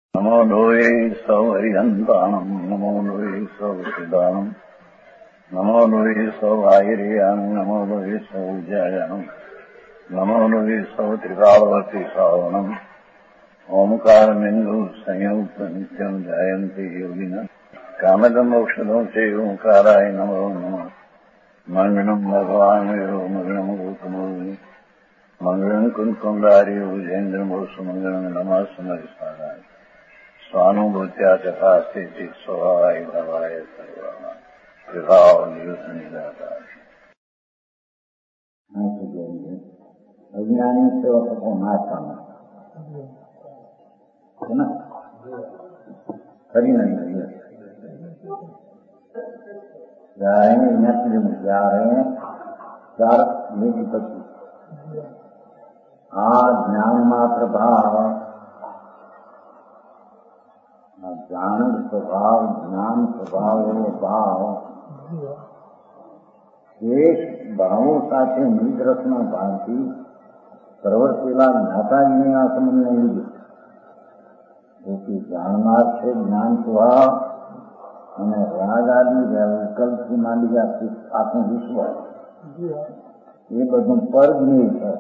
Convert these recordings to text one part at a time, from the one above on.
नमो लोये सौहरिहन्ताणम् नमो लोये सौसिदानम् नमो लोये सौभागिर्याम् नमो लोये सौज्यायाम् नमो लोये सौत्रिकालवती सावनम् ओंकारमिन्दु संयुक्त नित्यम् जायन्ति योगिनः कामदम् औषधम् च ओंकाराय नमो नमः मङ्गलम् भगवान् यो मङ्गलम् गौतमोऽग्नि मङ्गलम् कुन्कुण्डारि भुजेन्द्रमोसु मङ्गलम् नमः समरिसाराय स्वानुभूत्या चकास्ते स्वभावाय भवाय सर्वाः अज्ञानी सेवकों को नाश करना है ना, खरी नहीं है। जा रहे हैं यहाँ जा रहे हैं 4 मिनट पची ज्ञान मात्र भाव ज्ञान स्वभाव ज्ञान स्वभाव भाव शेष भावों સાથે નિજ રસના ભાવથી પ્રવર્તેલા જ્ઞાતાજીને આ સંબંધ નહીં લીધું. તેથી જાણનાર છે જ્ઞાન સ્વભાવ અને રાગ આદિ વિકલ્પથી માંડી આત્મ વિશ્વાસ એ બધું પરજ્ઞેય છે.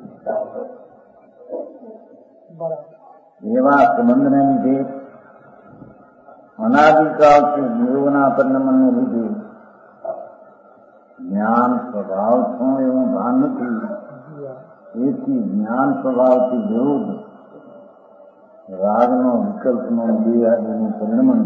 એવા સંબંધને લીધે અનાદિકાળથી જીવના પરિણમને લીધે જ્ઞાન સ્વભાવ શું એવું ભાન નથી. એથી જ્ઞાન સ્વભાવથી વિરુદ્ધ રાગનો વિકલ્પનો દેહ આદિનું પરિણમન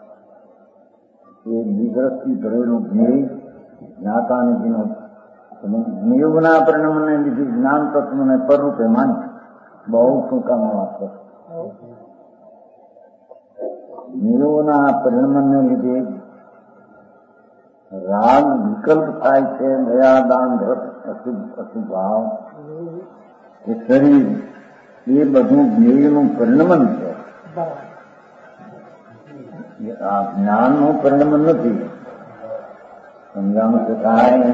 એ વિગ્રસ્થી ભરેલું જ્ઞેય જ્ઞાતાનિધિનો જ્ઞેયના પરિણમને લીધે જ્ઞાન તત્વને પરરૂપે માની બહુ ટૂંકામાં વાત કરે. નિરોના પરિણમને લીધે રાગ વિકલ્પ થાય છે. દયા દાન ધર્મ અશુભ ભાવ એ શરીર એ બધું જ્ઞેયનું પરિણમન છે. આ જ્ઞાનનું પરિણમન નથી. સમજાણું શકાય.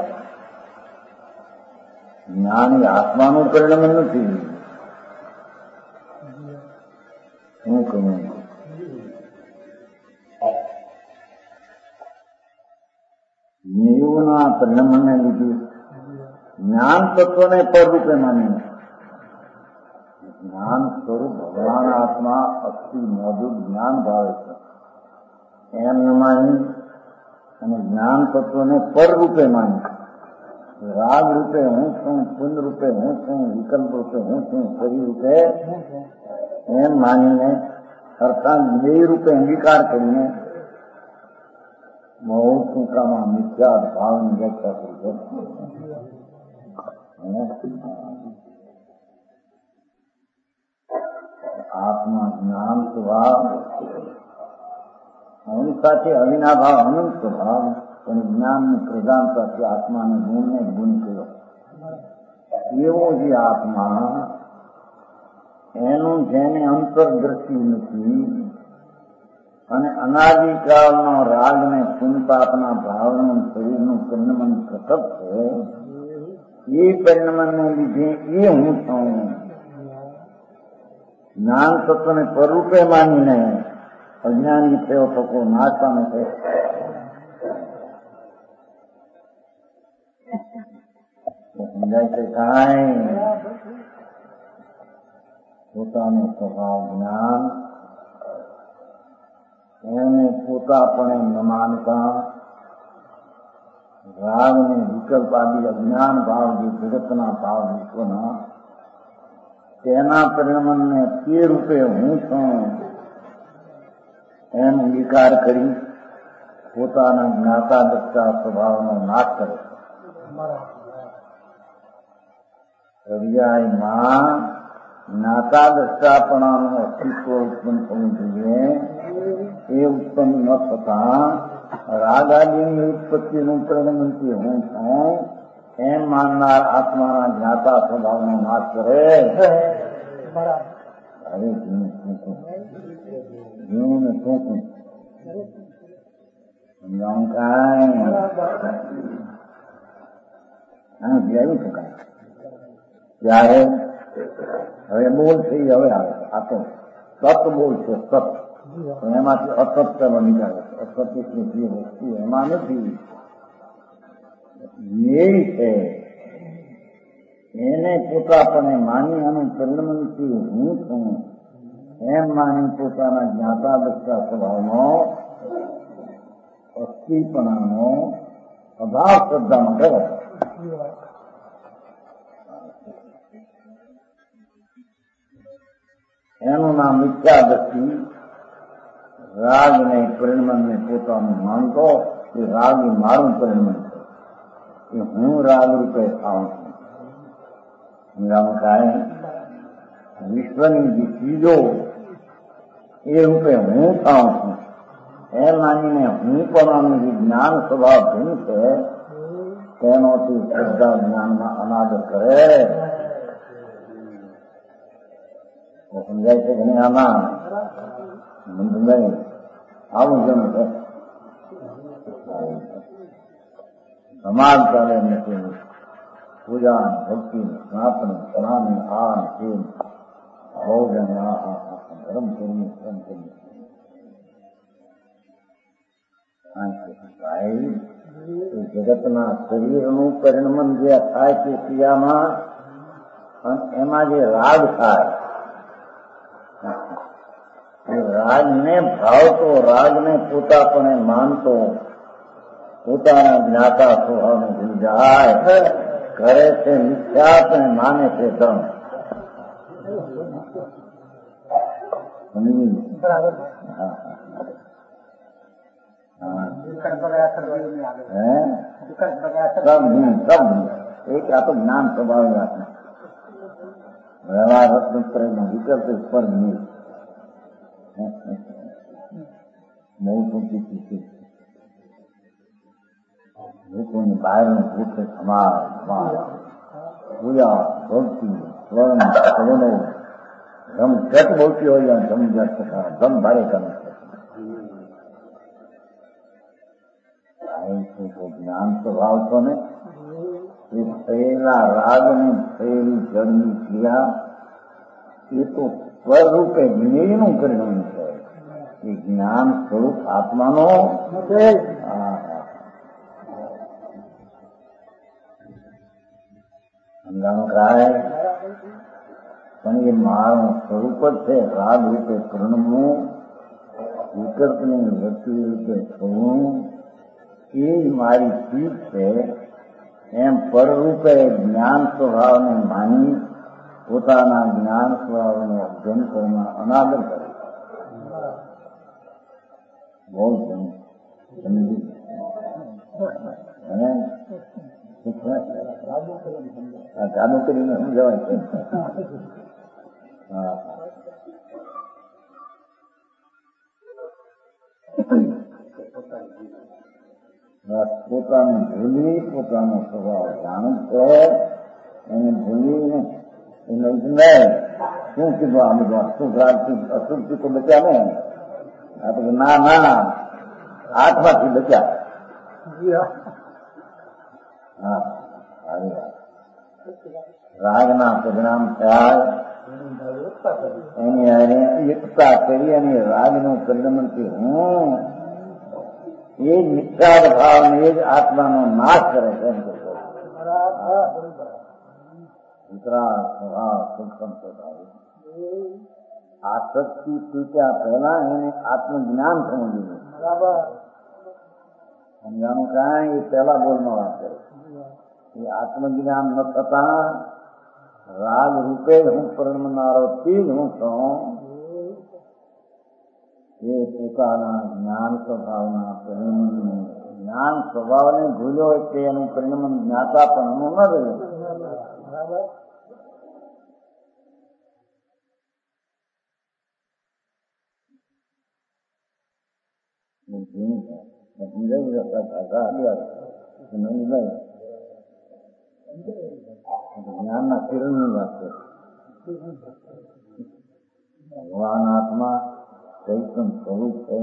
જ્ઞાન એ આત્માનું પરિણમન નથી. શું કહું? નિયોના પરિણમને લીધે જ્ઞાન તત્વને પરરૂપે માનીને જ્ઞાન સ્વરૂપ ભગવાન આત્મા અસ્થિ મોજૂદ જ્ઞાન ભાવે છે એમ ન માની અને જ્ઞાન તત્વને પરરૂપે માની રાગ રૂપે હું છું, પુન રૂપે હું છું, વિકલ્પ રૂપે હું છું, શરીર રૂપે એમ માનીને અર્થાત જ્ઞેય રૂપે અંગીકાર કરીને બહુ ટૂંકામાં મિથ્યા ભાવની વ્યાખ્યા કરી છે. આત્મા જ્ઞાન સ્વભાવ એની સાથે અવિનાભાવ અનંત સ્વભાવ અને જ્ઞાનની પ્રધાનતાથી આત્માને ગુણને ગુણ કર્યો. એવો જે આત્મા એનું જેને અંતરદ્રષ્ટિ નથી અને અનાદિકાળનો રાગને ચિંતાપના ભાવનું શરીરનું પરિણમન પ્રકટ છે. એ પરિણમનને લીધે એ હું છું જ્ઞાન તત્વને પરરૂપે માનીને અજ્ઞાની સેવકો નાશ પામે છે. સમજાય છે કાંઈ? પોતાનો સ્વભાવ જ્ઞાન એને પોતાપણે ન માનતા રાગને વિકલ્પ આદિ અજ્ઞાન ભાવ જે જગતના ભાવ વિશ્વના તેના પરિણમને તે રૂપે હું છું એમ અંગીકાર કરી પોતાના જ્ઞાતા દત્તા સ્વભાવનો નાશ કરે છે. પર્યાયમાં જ્ઞાતા દ્રષ્ટાપણાનું અસ્તિત્વ ઉત્પન્ન થવું જોઈએ. એ ઉત્પન્ન ન થતા રાગ આદિની ઉત્પત્તિનું પરિણમનથી હું છું એમ માનનાર આત્માના જ્ઞાતા સ્વભાવનો નાશ કરે. હવે જીવને શું સમજાવું કાંઈ આવી શકાય ત્યારે હવે બોલ થઈ હવે આવે આ તો સત બોલશે સત, એમાંથી અસત્ય બની જાય. અસત્યની જે વસ્તુ એમાં નથી, એ છે એને પોતાપણે માની આનું પરિણમનથી હું છું એમ માની પોતાના જ્ઞાતા દસતા સ્વભાવનો અસ્થિપણાનો અભાવ શ્રદ્ધામાં કરે. એનું નામ મિથ્યા દ્રષ્ટિ. રાગને પરિણમનને પોતાનું માનતો એ રાગ એ મારું પરિણમન છે, એ હું રાગ રૂપે થાઉં છું. વિશ્વની જે ચીજો એ રૂપે હું થાઉં છું એમ માનીને હું પણ જે જ્ઞાન સ્વભાવ ભિન્ન છે તેનોથી શ્રદ્ધા જ્ઞાનમાં અનાદર કરે. સમજાય છે કે નહીં? આમાં સમજાય આવું જેમ છે સમાજ ચાલે નથી. પૂજા ભક્તિ સ્નાતન સ્નાન આન તેમ ભોજન ધર્મ કરવું ધર્મ કરવું. જગતના શરીરનું પરિણમન જે થાય તે ક્રિયામાં એમાં જે રાગ થાય એ રાગને ભાવતો, રાગને પોતાપણે માનતો, પોતાના જ્ઞાતા સ્વભાવને ભૂલી જાય, કરે છે મિથ્યાત્વ અને માને છે ધર્મ. એક આ તો જ્ઞાન સ્વભાવ વાત વ્યવહાર વિકલ્પ પર નહીં બહુ ટૂંકી લોકોની બહારનું ભૂખ સમાજ પૂજા ભક્તિ સ્વર્ણ સવનો ધમ ઘટ બોલતી હોય ધમ ઘટ ધમ ભારે કરે. જ્ઞાન સ્વભાવ છો ને એ થયેલા રાગની થયેલી જળની ક્રિયા એ તો સ્વરૂપે વિનયનું પરિણામ છે. એ જ્ઞાન સ્વરૂપ આત્માનો સમજાણું કરાય. પણ એ મારું સ્વરૂપ જ છે. રાગ રૂપે પરિણમવું, વિકલ્પની વૃત્તિ રૂપે થવું એ મારી ચીજ છે. એમ પરરૂપે જ્ઞાન સ્વભાવને માની પોતાના જ્ઞાન સ્વભાવનો અધ્યયન કરવા અનાદર કરે. બહુ સમજી જાદુ કરીને સમજાવાય છે. પોતાને ભૂલી પોતાનો સ્વભાવ જાણતો એને ભૂલીને એને સમજાય શું કીધું આ બધું અશુભથી તો બચ્યા ને આપણે ના ના આઠમાંથી બચ્યા. હા સારી વાત. રાગના પરિણામ થયા એની હારે એકતા કરી અને રાગનું પરિણમનથી હું એ જ મિથ્યા ભાવને એ જ આત્માનો નાશ કરે છે. એમ આસક્તિ તૂટ્યા પહેલા એને આત્મજ્ઞાન થવું જોઈએ. સમજાણું કાંઈ એ પહેલા બોલમાં વાત કરે. એ આત્મજ્ઞાન ન થતા રાગ રૂપે હું પરિણમનારો થી જ હું છું. એ પોતાના જ્ઞાન સ્વભાવના પરિણમન જ્ઞાન સ્વભાવને ભૂલ્યો હોય કે એનું પરિણમન જ્ઞાતા પણ ન રહ્યું. જ્ઞાનના કિરણની વાત છે. ભગવાન આત્મા ચૈતન સ્વરૂપ છે.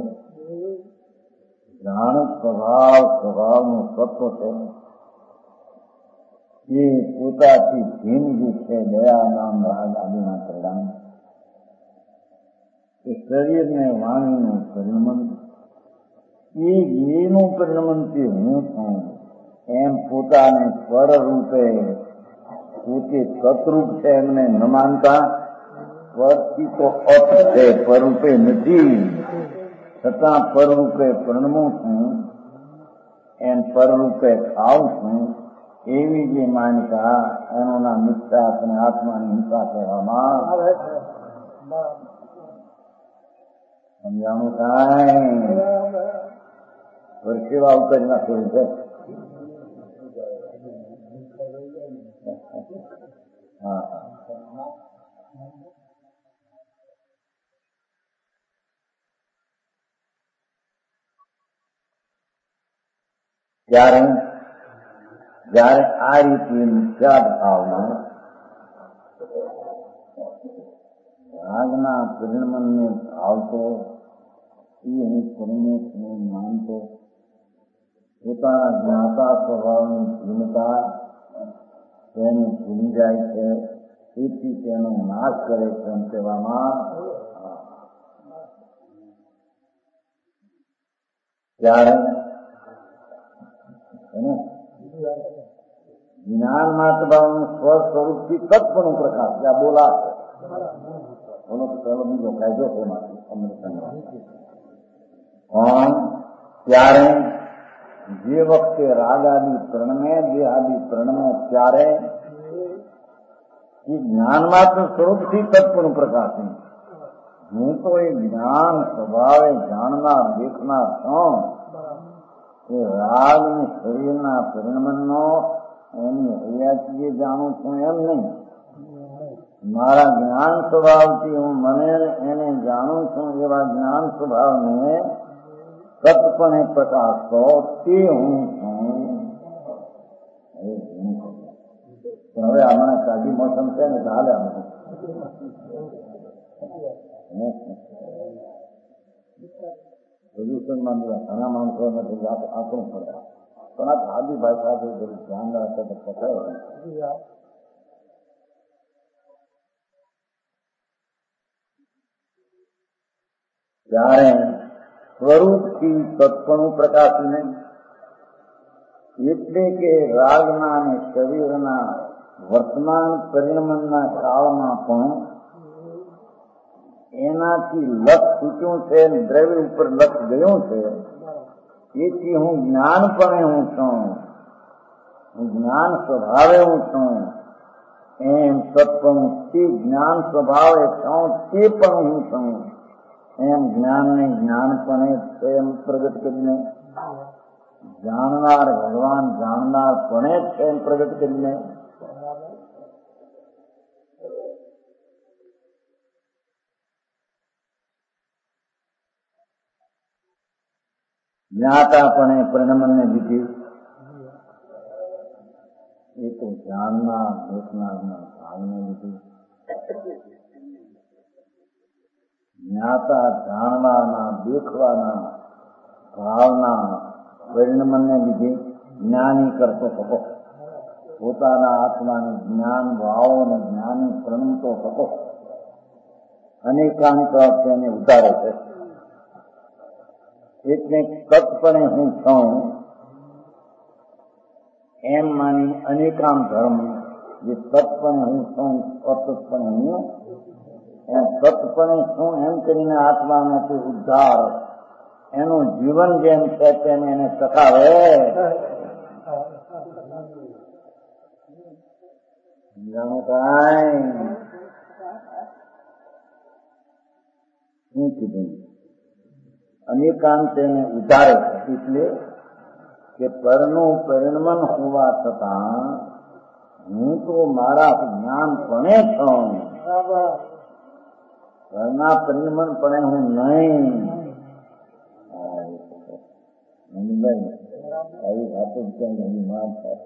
જ્ઞાન સ્વભાવનું તત્વ છે. એ પોતાથી ભિન્ન જે છે દયા નામ રાગ આદિના પરિણામ શરીરને વાણીનું પરિણમન, એ જેનું પરિણમન તે હું છું એમ પોતાને પર રૂપે પોતે સતરૂપ છે એમને ન માનતા, પરથી તો અપ છે, પરરૂપે નથી, છતાં પરરૂપે પરિણમું છું એમ પરરૂપે ખાવ છું, એવી જે માનતા એનું નામ મિથ્યા અને આત્માની હિંસા કહેવામાં આવે. સમજાણું કાંઈ વર્ષેવા ઉતરી નાખેલું છે. હા ત્યારે જયારે આ રીતે મિથ્યા ભાવમાં રાગના પરિણમનને ભાવતો, એ હું પરમેશને માનતો, પોતાના જ્ઞાતા સ્વભાવની ભૂમિકા તેને ભૂલી જાય છે, તેથી તેનો નાશ કરે છે એમ કહેવામાં. ત્યારે જ્ઞાનમાં સ્વભાવનું સ્વ સ્વરૂપથી તત્વનું પ્રકાશ ત્યાં બોલાશે. બોલો તો પહેલો બીજો કાયદો છે એમાંથી અમૃતમાં. પણ ત્યારે જે વખતે રાગાદી પ્રણમે, દેહાદી પ્રણમે, ત્યારે એ જ્ઞાનમાત્ર સ્વરૂપથી તત્વનું પ્રકાશન. હું તો એ જ્ઞાન સ્વભાવે જાણનાર દેખનાર છું. એ રાગ ને શરીરના પરિણમનનો એની હૈયાથી જાણું છું એમ નહીં. મારા જ્ઞાન સ્વભાવથી હું મને એને જાણું છું એવા જ્ઞાન સ્વભાવને સતપણે પ્રકાશતો તે હું છું. પણ હવે હમણાં સાદી મોસમ છે ને ચાલે હમણાં પ્રદૂષણમાં ઘણા માણસો નથી આપણું પડે, પણ આ સાદી ભાષા છે, બધું ધ્યાન રાખે તો પકડાય. ત્યારે સ્વરૂપથી તત્વનું પ્રકાશીને, એટલે કે રાગના અને શરીરના વર્તમાન પરિણમનના કાળમાં પણ એનાથી લક્ષ છૂટ્યું છે, દ્રવ્ય ઉપર લક્ષ ગયું છે, એથી હું જ્ઞાનપણે હું છું, હું જ્ઞાન સ્વભાવે હું છું એમ સત્પણું તે જ્ઞાન સ્વભાવે છું તે પણ હું છું એમ જ્ઞાનને જ્ઞાનપણે સ્વયં પ્રગટ કરીને, જાણનાર ભગવાન જાણનાર પણે જ એમ પ્રગટ કરીને જ્ઞાતાપણે પરિણમનને લીધે એ તો જાણનાર દેખનારના ભાવને લીધે, જ્ઞાતા જાણવાના દેખવાના ભાવના પરિણમનને લીધે જ્ઞાની કરતો થતો, પોતાના આત્માને જ્ઞાન ભાવો અને જ્ઞાની પ્રણમતો થતો અનેકાંત તેને ઉતારે છે. એટલે તત્પણે હું છું એમ માની અનેકામ ધર્મ, જે તત્પણે હું છું અતત્પણે હું એમ સતપણે છું એમ કરીને આત્મામાંથી ઉદ્ધાર એનું જીવન જેમ છે તેને એને સખાવે. શું કીધું? અનેકાંત તેને ઉતારે છે, એટલે કે પરનું પરિણમન હોવા છતાં હું તો મારા જ્ઞાનપણે છું, ઘરના પરિણમન પણ હું નહીં. આવી વાતો ક્યાં એની માં થાય.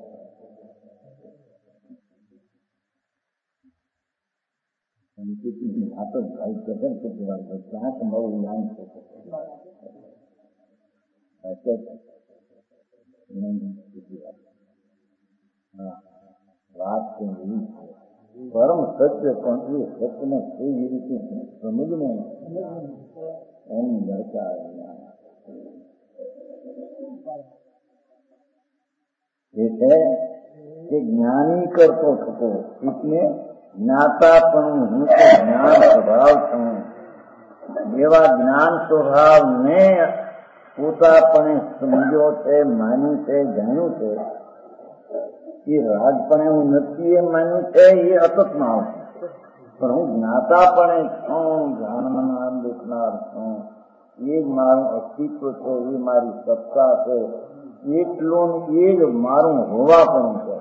વાતો ભાઈ કદર કેટલી વાર ક્યાં સંભાવું જ્ઞાન છે. વાત તો એવી છે પરમ સત્ય પણ એ સત્યને કેવી રીતે સમજને એની દરકાર એ છે કે જ્ઞાની કરતો થતો એટલે જ્ઞાતા પણ હું તો જ્ઞાન સ્વભાવ છું એવા જ્ઞાન સ્વભાવને પોતાપણે સમજ્યો છે, માન્યું છે, જાણ્યું છે. એ રાજપણે હું નથી એ માન્યું છે, એ અતતમાં આવશે. પણ હું જ્ઞાતાપણે છું, જાણનાર દેખનાર છું, એ જ મારું અસ્તિત્વ છે, એ મારી સત્તા છે, એટલું એ જ મારું હોવાપણું છે.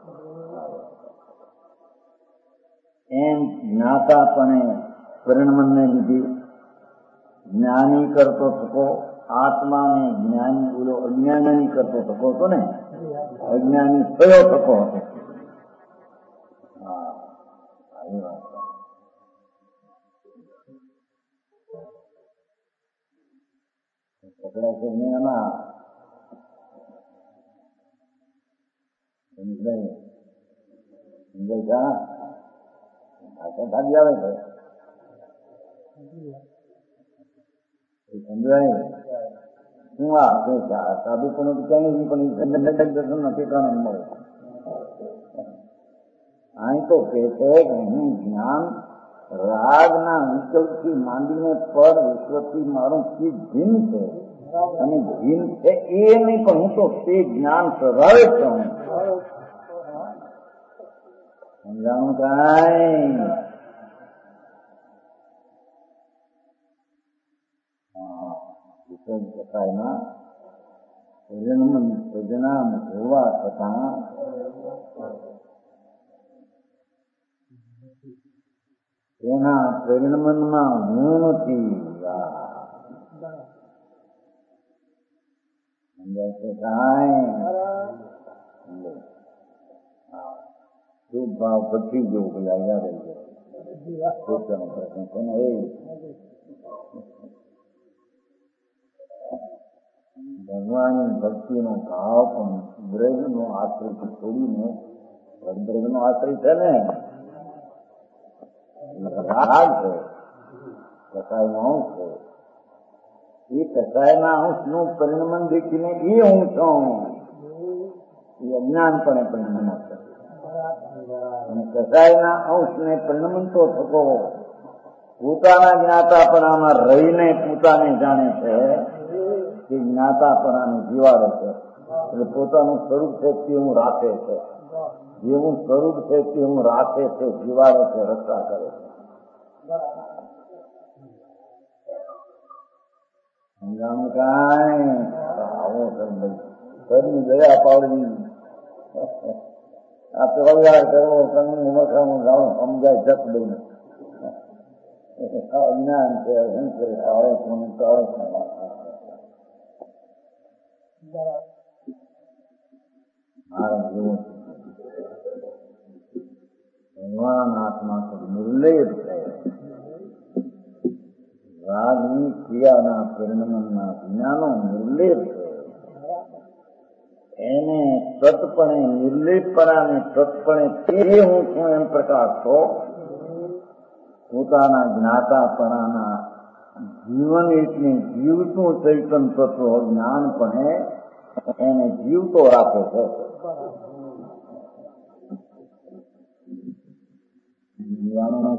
એમ જ્ઞાતાપણે પરિણમને લીધે જ્ઞાની કરતો થકો, આત્માને જ્ઞાની બોલો અજ્ઞાની કરતો થકો હતો ને, અજ્ઞાની થયો થકો હતો. હા, આવી વાત પકડા છે ને એમાં સમજાય આવે છે સમજાય શું આ સાધુ પણ ક્યાંય પણ દર્શન નથી કારણ મળે. અહીં તો કે છે કે હું જ્ઞાન રાગના વિકલ્પથી માંડીને પર વિશ્વથી મારું ચીજ ભિન્ન છે અને ભિન્ન છે એ નહીં, પણ હું તો તે જ્ઞાન સ્વભાવે છું. સમજાણું કાંઈ કથાના સજનામ હોવા છતાં તેના પરિણમનમાં હું નથી. સમજાય છે કાંઈ શુભ ભાવ પછી જેવું પેલા યાદ આવી જાય પોતાનો પ્રશ્ન કોને એ ભગવાનની ભક્તિનો ભાવ પણ બ્રહ્મનો આશ્રય છોડીને બ્રહ્મનો આશ્રય છે ને રાગ છે, કસાયનો અંશ છે. એ કસાયના અંશનું પરિણમન દેખીને એ હું છું એ અજ્ઞાનપણે પરિણમન છે. અને કસાયના અંશને પરિણમન તો થકો પોતાના જ્ઞાતાપણામાં રહીને પોતાને જાણે છે કે જ્ઞાતાપણાને જીવાડે છે. એટલે પોતાનું સ્વરૂપ છે તે હું રાખે છે, જેવું સ્વરૂપ છે તે હું રાખે છે, જીવાડે છે, રક્ષા કરે છે. સમજાણું કાંઈ આવો શરીર ગયા પાવડી આ વ્યવહાર કરવો કનું મખાનું જાણો સમજાય જત દઈને અજ્ઞાન છે, શું છે, તાળે કોને તાળે મારા જેવું ભગવાન આત્મા તો નિર્લેપ છે. રાગની ક્રિયાના પરિણમનના જ્ઞાનો નિર્લેપ છે. એને તત્પણે નિર્લેપપણાને તત્પણે તે હું છું એમ પ્રકાશતો પોતાના જ્ઞાતાપણાના જીવન એટલે જીવતું ચૈતન તત્વ જ્ઞાનપણે એને જીવતો રાખે છે. જીવાનું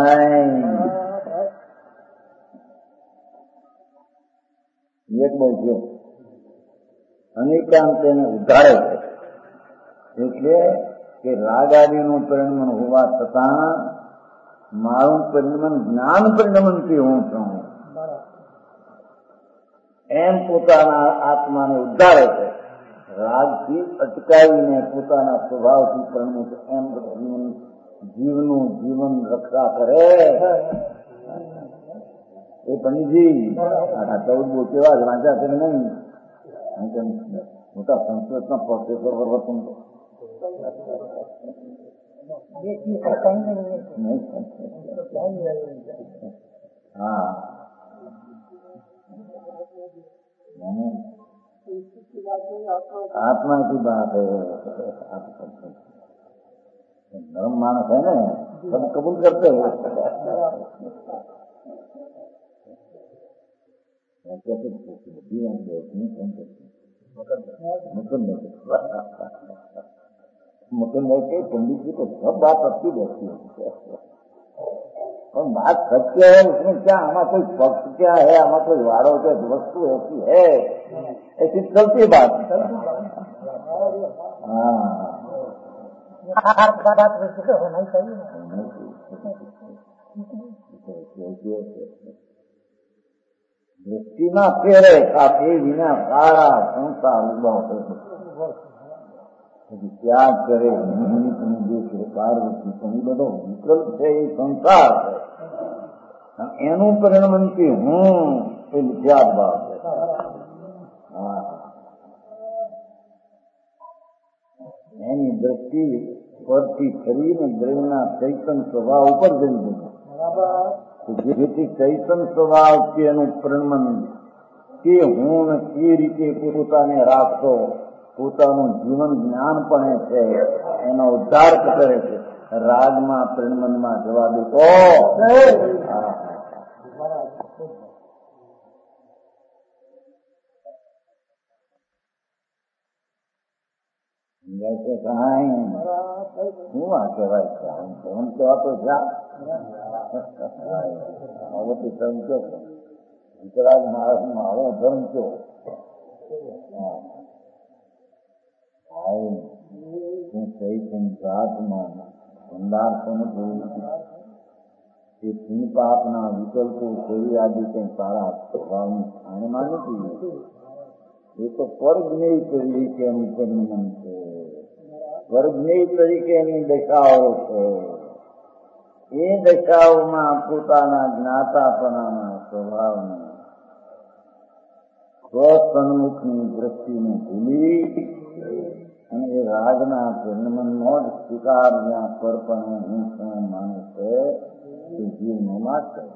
કાંઈ એક બહુ છે અનેકાંત તેને ઉધારે છે. એટલે કે રાગાદીનું પરિણમન હોવા છતાં મારું પરિણમન જ્ઞાન પરિણમનથી હું છું એમ પોતાના આત્માને ઉદ્ધારે છે. રાગથી અટકાવીને પોતાના સ્વભાવથી પરિણમિત એમ જીવનું જીવન રક્ષા કરે. એ પંડિતજી આ 14 બહુ કેવા જ વાંચ્યા છે નહીં, મોટા સંસ્કૃતના પ્રોફેસર વર્વતું હા आत्मा की बात है. नरम मानस है ना, सब कबूल करते हो। मुकुंद के पंडित जी को सब बात अच्छी रहती है, और बात सत्य है, उसमें क्या हमारा कोई पक्ष क्या है, हमारा कोई वाड़ो क्या वस्तु ऐसी है, ऐसी चलती बात। हाँ, बात वैसे तो होना ही चाहिए। दृष्टिમાં ફેરે કાપી વિના સારા સંસાર ઉભો થયો, ત્યાગ કરે નિમિત્તનું જે છે પાર્વતી, પણ એ બધો વિકલ્પ છે, એ સંસાર છે, એનું પરિણમનથી હું એ મિથ્યાત ભાવ છે. એની દ્રષ્ટિ પરથી ફરીને દ્રવ્યના ચૈતન સ્વભાવ ઉપર જઈ ગયું, જેથી ચૈતન સ્વભાવ કે એનું પરિણમન કે હું એ રીતે પોતાને રાખતો, પોતાનું જીવન જ્ઞાન પણ છે, એનો ઉદ્ધાર કરે છે. રાગમાં પરિણમનમાં જવા દેતો જैसे कहां શું આ કહેવાય છે, ધર્મ કહેવા તો જ્યાં સમજો વિતરાગ માણસનો આવો ધર્મ કયો જાતમાં ભંડાર પણ એ પુણ્ય પાપના વિકલ્પો શરીર આદિ કંઈ સારા સ્વભાવની સ્થાનમાં નથી. એ તો પરજ્ઞેય તરીકેનું પરિણામ છે, પરજ્ઞેય તરીકેની દશાઓ છે. એ દશાઓમાં પોતાના જ્ઞાતાપણાના સ્વભાવને સ્વસન્મુખની દ્રષ્ટિને ભૂલી અને એ રાજના પરિણમનનો જ સ્વીકાર જ્યાં પરપણે હું શું માને છે એ જીવનો નાશ કરે.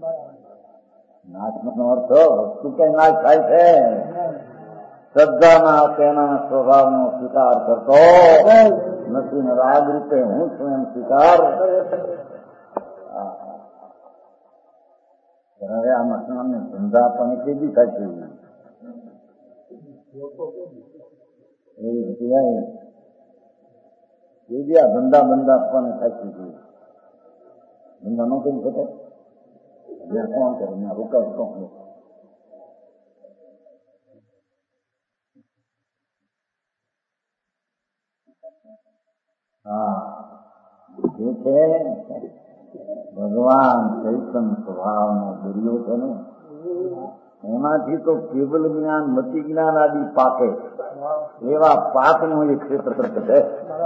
નાશનો અર્થ વસ્તુ કઈ નાશ થાય છે, શ્રદ્ધામાં તેના સ્વભાવનો સ્વીકાર કરતો નથી ને રાગ રૂપે હું છું એમ સ્વીકાર. હવે આ મસણાને ધંધા પણ એટલી બી થાય એ બી આ ધંધા બંધા પણ થાય છે. ધંધા નો કરી શકે, કોણ કરે, રોકાય કોણ? હા, જે છે ભગવાન ચૈતન સ્વભાવનો દરિયો છે ને, એમાંથી તો કેવલ જ્ઞાન મતિ જ્ઞાન આદિ પાકે, એવા પાકનું એક ક્ષેત્ર છે.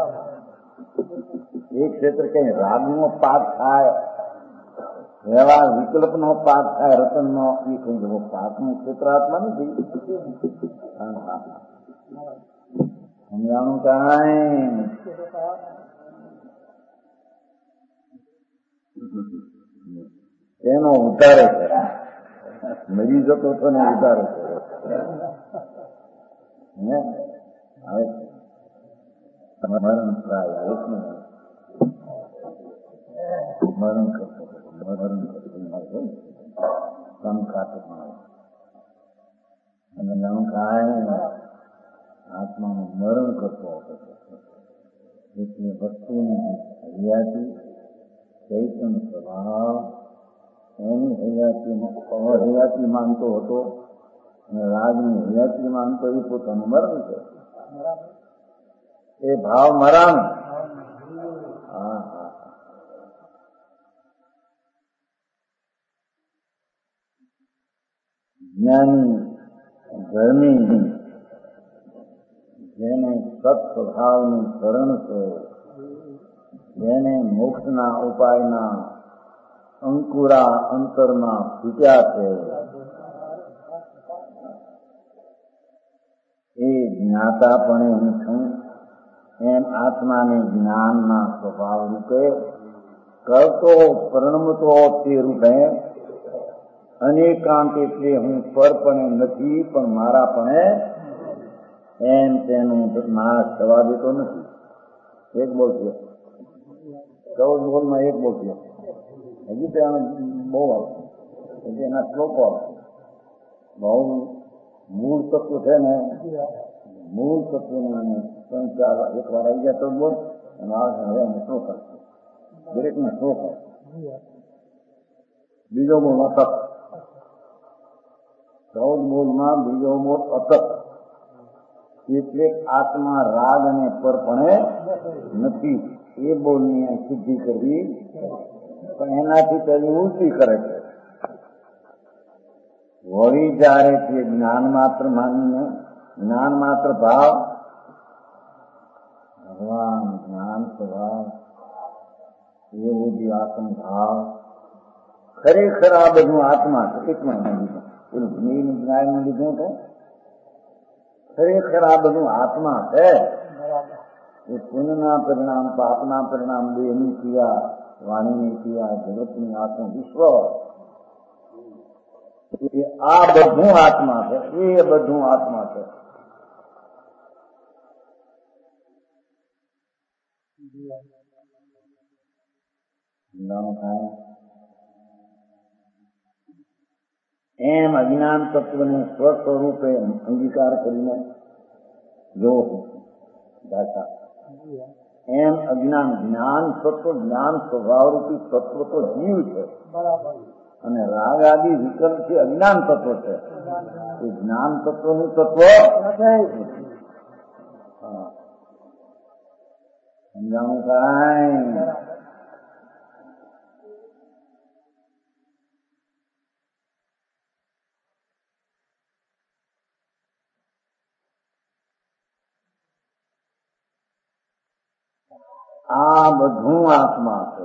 એ ક્ષેત્ર કઈ રાગનો પાક થાય, એવા વિકલ્પનો પાક થાય, રતનનો, એ કઈ એવો પાકનું ક્ષેત્ર આત્મા નથી. સમજાણું કાંઈ એનો ઉધારો છે, મરી જતો તો ને ઉધારો છે. હવે મરણ પ્રાય આવે છે, મરણ કરતો સંકાતમાં અને નણકાય આત્માનું મરણ કરતો હતો. એટલે વસ્તુની હરિયાતી ચૈતન સ્વભાવ એની હરિયાતી માનતો હતો અને રાગની હરિયાતી માનતો એ પોતાનું મરણ છે. એ ભાવ મરણ. હા હા, જ્ઞાની ધર્મી જેને સત સ્વભાવની શરણ છે, જેને મોક્ષના ઉપાયના અંકુરા અંતરમાં ફૂટ્યા છે, એ જ્ઞાતાપણે હું છું એમ આત્માને જ્ઞાનના સ્વભાવ રૂપે કરતો પરિણમતો તે રૂપે અનેકાંત એટલે હું પરપણે નથી પણ મારાપણે એમ તેનું નાશ થવા દેતો નથી. એક બોલશે 14 બોલમાં એક બોક્યો હજી તો એનો બહુ આવશે એટલે એના શ્લોકો આવશે. બહુ મૂળ તત્વ છે ને, મૂળ તત્વને 3-4 એક વાર આવી ગયા તો બોલ એનો આવશે. હવે અમે શ્લોક કરશે દરેકને શ્લોક આવશે. બીજો બોલ અતક. 14 બોલમાં બીજો બોલ અતક એટલે આત્મા રાગ અને પરપણે નથી. એ બોલની સિદ્ધિ કરવી પણ એનાથી તેની ઉલટી કરે છે. વળી જ્યારે તે જ્ઞાન માત્ર માનીને જ્ઞાન માત્ર ભાવ ભગવાન જ્ઞાન સ્વભાવ એ બધી આત્મભાવ ખરેખર આ બધું આત્મા છે. એકમાં લીધું પેલું જ્ઞાન લીધું તો ખરેખર આ બધું આત્મા છે. એ પુણ્યના પરિણામ પાપના પરિણામ દેહની ક્રિયા વાણીની ક્રિયા જગતની આત્મ વિશ્વ આ બધું આત્મા છે. એ બધું આત્મા છે. એમ અજ્ઞાન તત્વને સ્વ સ્વરૂપે અંગીકાર કરીને જોવો ભાષા એમ અજ્ઞાન જ્ઞાન તત્વ જ્ઞાન સ્વભાવરૂપી તત્વ તો જીવ છે અને રાગ આદિ વિકલ્પથી અજ્ઞાન તત્વ છે. એ જ્ઞાન તત્વનું તત્વ સમજાણું કાંઈ આ બધું આત્મા છે.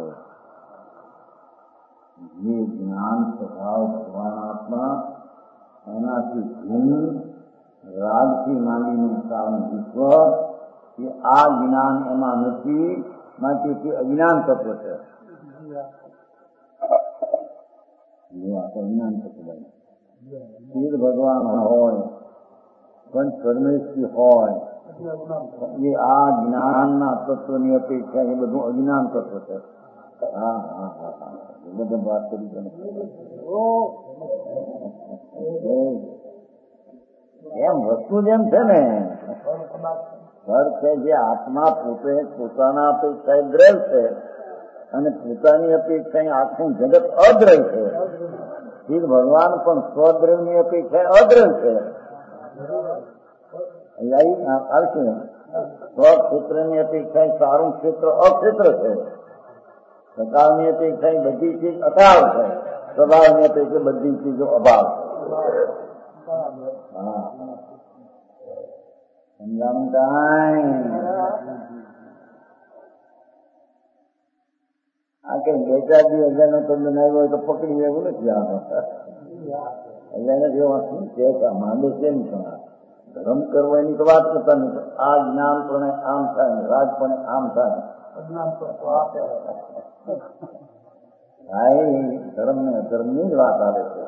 જે જ્ઞાન સ્વભાવ ભગવાન આત્મા એનાથી ભિન્ન રાગથી માંડીને સારું વિશ્વ એ આ જ્ઞાન એમાં નથી. માટે તે અજ્ઞાન તત્વ છે. અજ્ઞાન તત્વ શિવ ભગવાન હોય પંચ પરમેશ્વરી હોય એ આ જ્ઞાનના તત્વની અપેક્ષા એ બધું અજ્ઞાન તત્વ છે. હા હા હા હા બધા વાત કરી એમ વસ્તુ જેમ છે ને ઘર છે જે આત્મા પોતે પોતાના અપેક્ષા દ્રવ છે અને પોતાની અપેક્ષા આખું જગત અદ્રવ છે. શિવ ભગવાન પણ સ્વદ્રવની અપેક્ષા અદ્રવ છે. સ્વક્ષેત્રની અપેક્ષા સારું ક્ષેત્ર અક્ષેત્ર છે. સકાળની અપેક્ષા બધી ચીજ અકાળ છે. સ્વભાવની અપેક્ષા બધી ચીજો અભાવ છે. સમજાવું કાંઈ આ કઈ 2-4 દિવસ હજારનો તો બનાવ્યો હોય તો પકડી લેવું નથી. હજાર જેવા શું છે માંડે છે ને ધર્મ કરવાની તો વાત કરતા નથી. આ જ્ઞાન પણ આમ થાય રાજ પણ આમ થાય. ધર્મ ને ધર્મની જ વાત આવે છે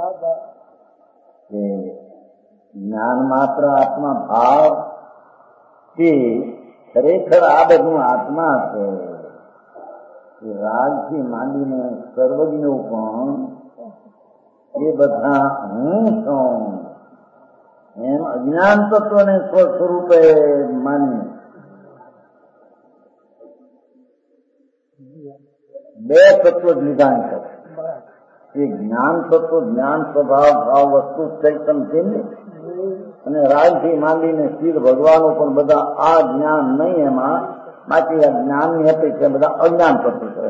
કે જ્ઞાન માત્ર આત્મા ભાવ તે ખરેખર આ બધું આત્મા છે. રાજથી માંડીને સર્વજ્ઞો પણ એ બધા હું છું એમ અજ્ઞાન તત્વને સ્વસ્વરૂપે માની બે તત્વ જ લીધા છે. એ જ્ઞાન તત્વ જ્ઞાન સ્વભાવ ભાવ વસ્તુ ચૈતન ચિહ્ન અને રાજથી માંડીને સ્થિર ભગવાનો પણ બધા આ જ્ઞાન નહીં એમાં બાકી આ જ્ઞાનની અપેક્ષા બધા અજ્ઞાન તત્વ છે.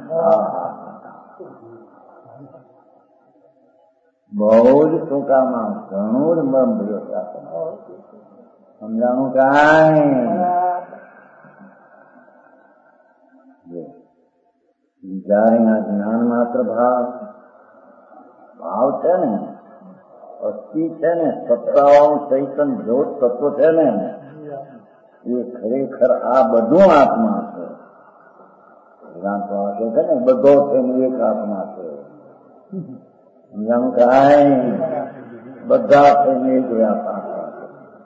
બહુ જ ટૂંકામાં ઘણું જ મરમ ભર્યો છે. સમજાણું કાંઈ જયારે આ જ્ઞાન માત્ર ભાવ છે ને અસ્થિ છે ને સત્તાવાળું ચૈતન જ્યોત તત્વ છે ને એ ખરેખર આ બધું આત્મા છે. વેદાંત છે ને બધો છે ને એક આત્મા છે. કાંઈ બધા થઈને એક આત્મા છે.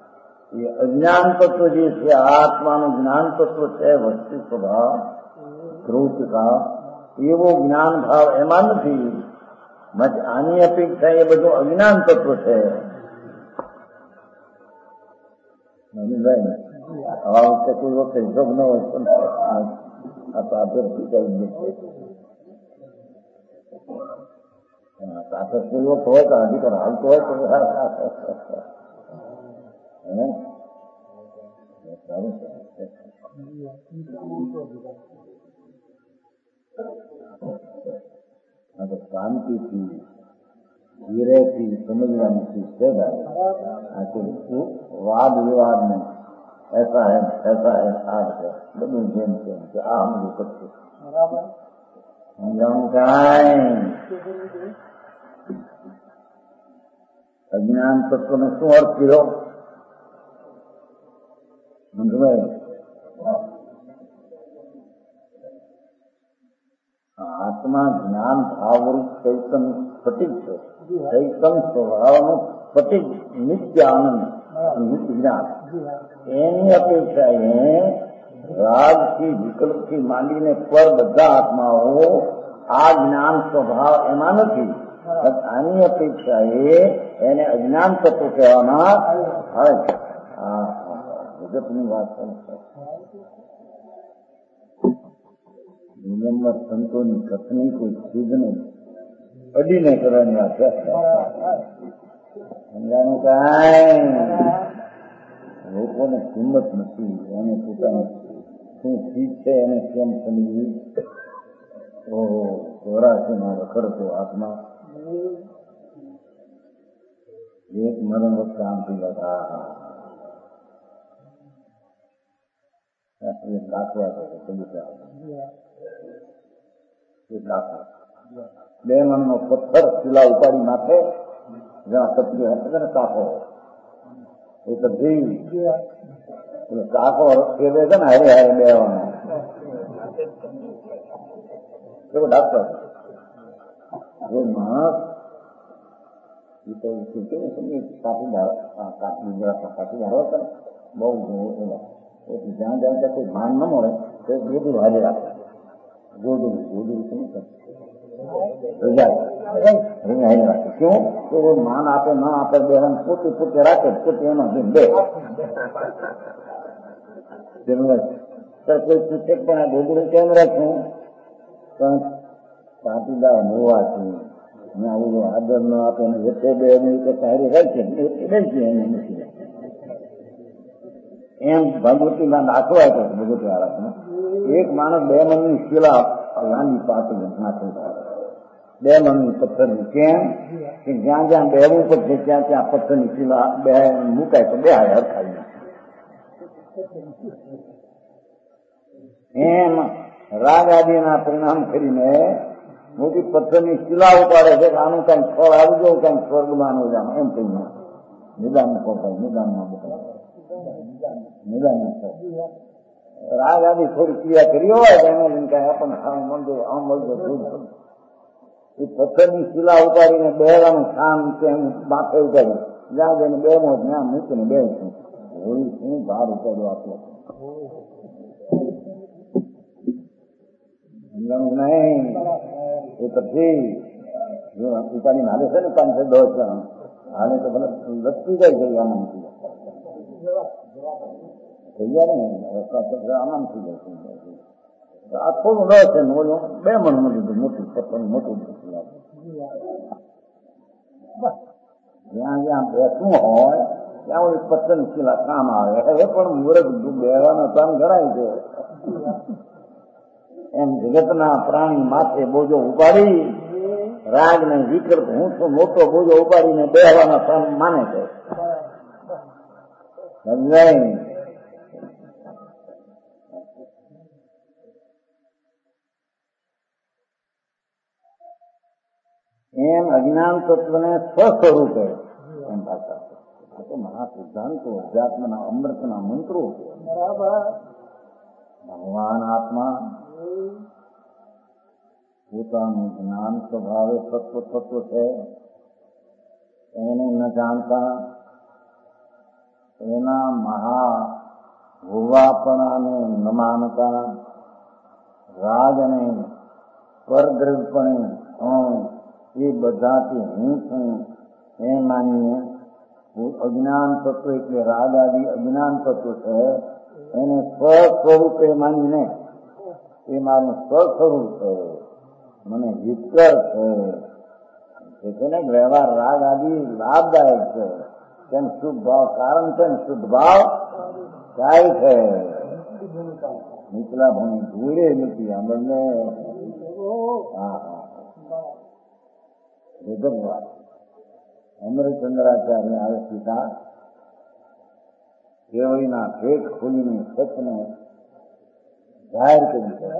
એ અજ્ઞાન તત્વ જે છે આ આત્માનું જ્ઞાન તત્વ છે વસ્તુ સ્વભાવ ક્રોધ ભાવ એવો જ્ઞાન ભાવ એમાં નથી. આની અપેક્ષા એ બધું અજ્ઞાન તત્વ છે. હવા વખતે કોઈ વખતે હિસાબ ન હોય પણ આ તો આપે સાથે કોઈ વખત હોય તો અધિકાર હાલતો હોય તો સારું છે. શાંતિથી ધીરેથી સમજવાની ચીજ છે. વાદ વિવાદ ને ऐसा है आज है બધું જેમ તેમ કે આ સમજવું પડશે. સમજાવું કાંઈ અજ્ઞાન તત્વનો શું અર્થ કર્યો? સમજવાય? આત્મા જ્ઞાન ભાવરૂપ ચૈતન સ્ફટિક છે. ચૈતન સ્વભાવનું સ્ફટિક નિત્ય આનંદ જ્ઞાન. એની અપેક્ષાએ રાગથી વિકલ્પથી માંડીને પર બધા આત્માઓ આ જ્ઞાન સ્વભાવ એમાં નથી. આની અપેક્ષાએ એને અજ્ઞાન તત્વ કહેવામાં આવે છે. જગતની વાત નિયમમાં સંતોની કથની કોઈ ચીજને અડીને કરવાની વાત છે. સમજાનું કાંઈ લોકોને કિંમત નથી. એને પોતાની શું ચીજ છે એને કેમ સમજવી? ઓહો ચોરાસીમાં રખડતો આત્મા એક મરણ વખતે આમ થઈ ગયા દાખવા બે મણનો પથ્થર ચૂલા ઉપાડી નાખે જ્યાં કચરી હશે ને કાકો એ તો કાકો ફેરવે છે ને હારે હારે બેવાનો કેવો ડાક્ટર એ માણસ કાઠીદારો હતો ને બહુ જ્યાં જ્યાં ત્યાં કોઈ માન ન મળે તો ગોદું હાજર રાખે. ગોદું હાજર રાખે. ક્યું? તો માન આપે ન આપે બેન પોતે પોતે રાખે પોતે એમાં બે કોઈ પૂછે પણ આ ગોદડું કેમ રાખ્યું? પણ પાટીદાર હોવાથી આવું જો આદર ન આપે ને વચ્ચે બે હારી રાખે નથી એમ ભગવતીમાં દાખલો આપ્યો છે. ભગવતી આરાધના એક માણસ બે મણની શિલા લાંબી પાછી નાખી બે મણની પથ્થરની. કેમ કે જ્યાં જ્યાં બેવું પડશે ત્યાં ત્યાં પથ્થરની શિલા બે મુકાય તો બે હારે હરખાવી નાખે. એમ રાગ આદિના પરિણામ કરીને મોટી પથ્થરની શિલા ઉપાડે છે. આનું કઈક ફળ આવી જવું કઈક સ્વર્ગમાં નું જાણ એમ કહીને નિદાન પહોંચાય. નિદાનમાં બતાવે નિદાન રાગ આદિ થોડી ક્રિયા કરી હોય તો એને લઈને કઈ આપણને ખાવા મળજો આમ મળજો એ પથ્થરની શિલા ઉપાડીને બેવાનું ખામ તેમ માથે ઉતાર્યું જ્યાં જઈને બે મો જ્યાં મૂકીને બે છું હોળી શું ભાર ઉતાર્યો આપ્યો નહીં. એ પછી ઉપાડીને હાલે છે ને 510 જણ હાલે તો ભલે લટકી જાય છે આનંદ થઈ જાય ને આનંદ થઈ જાય. આ થોડું રસ છે ને ઓલું બે મણનું લીધું મોટું પથ્થર મોટું જ્યાં જ્યાં બેસવું હોય ત્યાં ઓલી પથ્થરની શિલા કામ આવે. હવે પણ મુહૂર્ત બેવાનો કામ કરાય છે. એમ જગતના પ્રાણી માથે બોજો ઉપાડી રાગ ને વિકલ્પ હું છું મોટો બોજો ઉપાડીને બેહવાના કામ માને છે. સમજાય? એમ અજ્ઞાન તત્વને સ્વસ્વરૂપે એમ ભાષા આ તો મહા સિદ્ધાંતો અધ્યાત્મના અમૃતના મંત્રો છે. ભગવાન આત્મા પોતાનું જ્ઞાન સ્વભાવે તત્વ છે એને ન જાણતા એના મહા હોવાપણાને ન માનતા રાગ અને પરદ્રવ્યપણે એ બધાથી હું છું એ માનીને અજ્ઞાન તત્વ એટલે રાગ આદિ અજ્ઞાન તત્વ છે એને સ્વસ્વરૂપે માનીને એ મારું સ્વસ્વરૂપ છે, મને હિતકર છે ને વ્યવહાર રાગ આદિ લાભદાયક છે, તેમ શુદ્ધ ભાવ કારણ છે ને શુદ્ધ ભાવ થાય છે. નીચલા ભૂમિ ભૂલે નથી આ બંને. અમરચંદ્રાચાર્ય આવે સીધા કેવળીના પેટ ખોલીને સચને જાહેર કરી છે.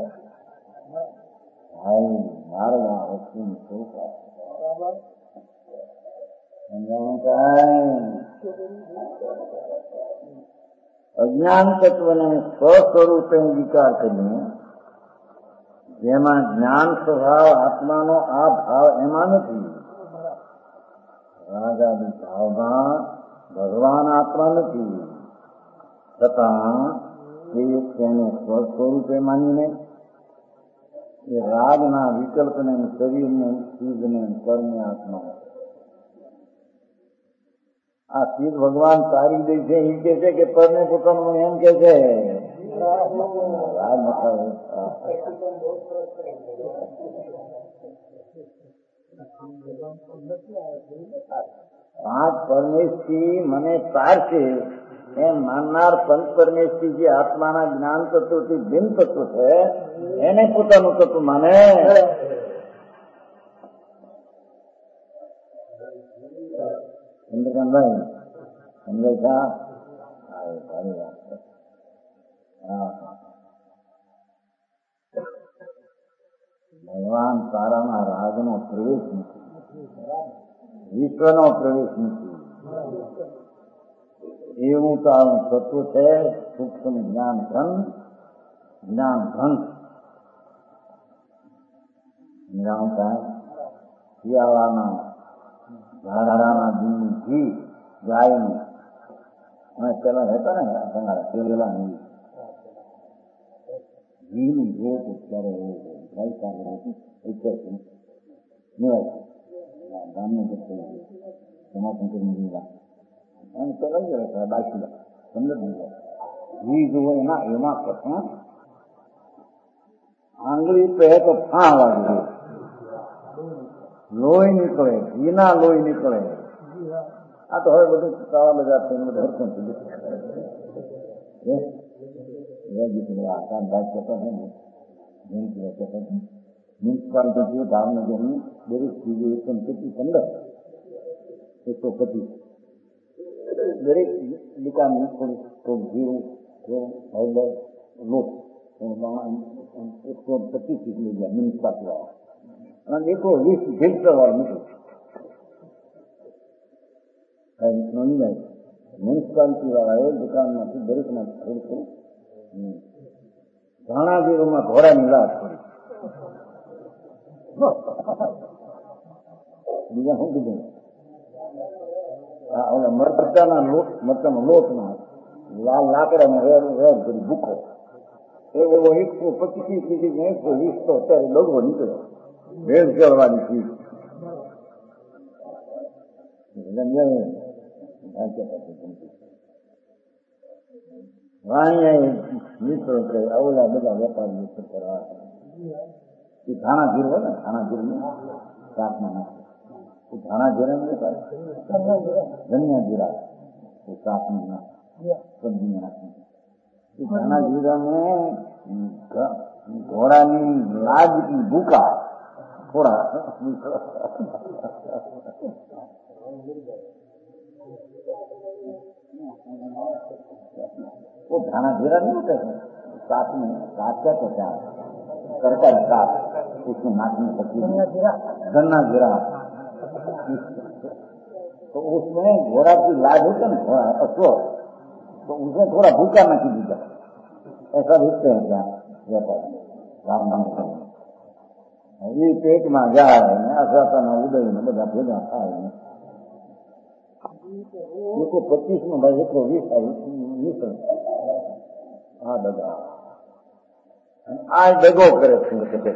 મારા વસ્તુની સ્વરૂપ અજ્ઞાન તત્વને સ્વસ્વરૂપે વિચાર કરીને જેમાં જ્ઞાન સ્વભાવ આત્માનો આ ભાવ એમાં નથી. રાગાદી ભાવમાં ભગવાન આત્મા નથી, છતાં એ તેને સ્વસ્વરૂપે માનીને એ રાગના વિકલ્પને શરીરને ચીજને કર્મ આત્મા આ ચીજ ભગવાન તારી દે છે એ કે છે કે પરને પોતાનું એમ કે છે. પાંચ પરમેશથી મને તારશે એમ માનનાર પંચ પરમેશથી જે આત્માના જ્ઞાન તત્વથી ભિન્ન તત્વ છે એને પોતાનું તત્વ માને. ચંદ્રકાંતભાઈ સમજાય છે? ભગવાન તારાના રાગનો પ્રવેશ નથી, વિશ્વનો પ્રવેશ નથી. એવું તારું તત્વ છે સૂક્ષ્મ જ્ઞાન ઘન શિયાળાના ઝાડાના દૂધનું ઘી ગાયનું અમે પેલા રહેતા ને તમારા પેલેલા ઘીની જોત ત્યારે ગાય સાથે ગામને સમાપન પેલા બાકી 15 દિવસ ઘી જુઓ એમાં કથા આંગળી પહે તો ફા વાગે લોહી નીકળે, ઘીના લોહી નીકળે. આ તો હવે બધું કાળા બજાર થઈને બધું હરકું થઈ ગયું. મ્યુનિસિપાલિટી ભાવનગરની દરેક ચીજો 115 125 દરેક દુકાનની થોડું જીરું હળદર લોટ 125 લઈ ગયા મ્યુનિસિપાલિટી વાળા અને 120 ફિલ્ટર વાળા નીકળ્યું. મ્યુનિસિપાલિટી વાળાએ દુકાનમાંથી દરેકના થોડું ધાણા જીરુમાં ઘોડાની લાશ પડી. બીજા શું કીધું? ઓલા મરચાના લોટમાં લાલ લાકડામાં રેડ કરી ભૂકો એવો 125 120 તો અત્યારે ડગવો નીકળ્યો. ભેળ ચડવાની ચીજ મિત્રો કરે ઓલા બધા વેપારી કરવા એ ધાણા જીર હોય ને ધાણા જીર શાકમાં નાખે એ ધાણા જીરા ધનિયા જીરા એ શાકમાં નાખે સબ્જીમાં નાખે એ ધાણા જીરાને ઘોડાની લાજની ભૂકા થોડા वो धाना जीरा नहीं होता है साथ में साथ क्या कहते हैं तरकारी साथ उसमें नाचने सकती गन्ना जीरा तो उसमें घोड़ा की लाज होता है ना अश्व तो उसमें थोड़ा भूखा नाची दीजिए ऐसा दिखते हैं क्या व्यापारी राम नाम ये पेट में जाए असाता ना उदय ने बधा भेगा थाय 125 में भाई 120 નીકળે. હા દાદા આ દગો કરે છે.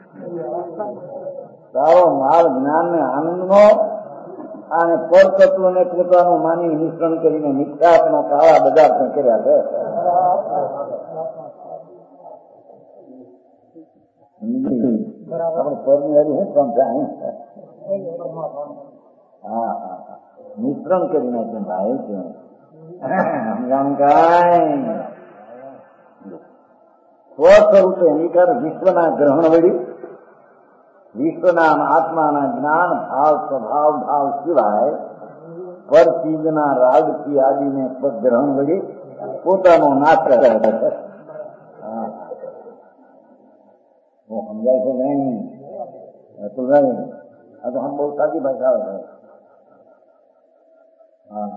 તારો માલ જ્ઞાન ને આનંદનો અને પર તત્વને પોતાનું માની મિશ્રણ કરીને મિથ્યાત્મનો કાળા પદાર્થ કર્યા છે. આપણે પરની હરી શું સમજાય? હા હા, મિશ્રણ કરી નાખ્યું ભાઈ છે. સ્વસ્વરૂપે નિકર વિશ્વના ગ્રહણ વળી વિશ્વના આત્માના જ્ઞાન ભાવ સ્વભાવ ભાવ સિવાય પર ચીજના રાગથી આદિને ગ્રહણ વળી પોતાનો નાશ કરે છે. સમજાય છે નહીં? આ તો આમ બહુ સાદી ભાષા છે. હા,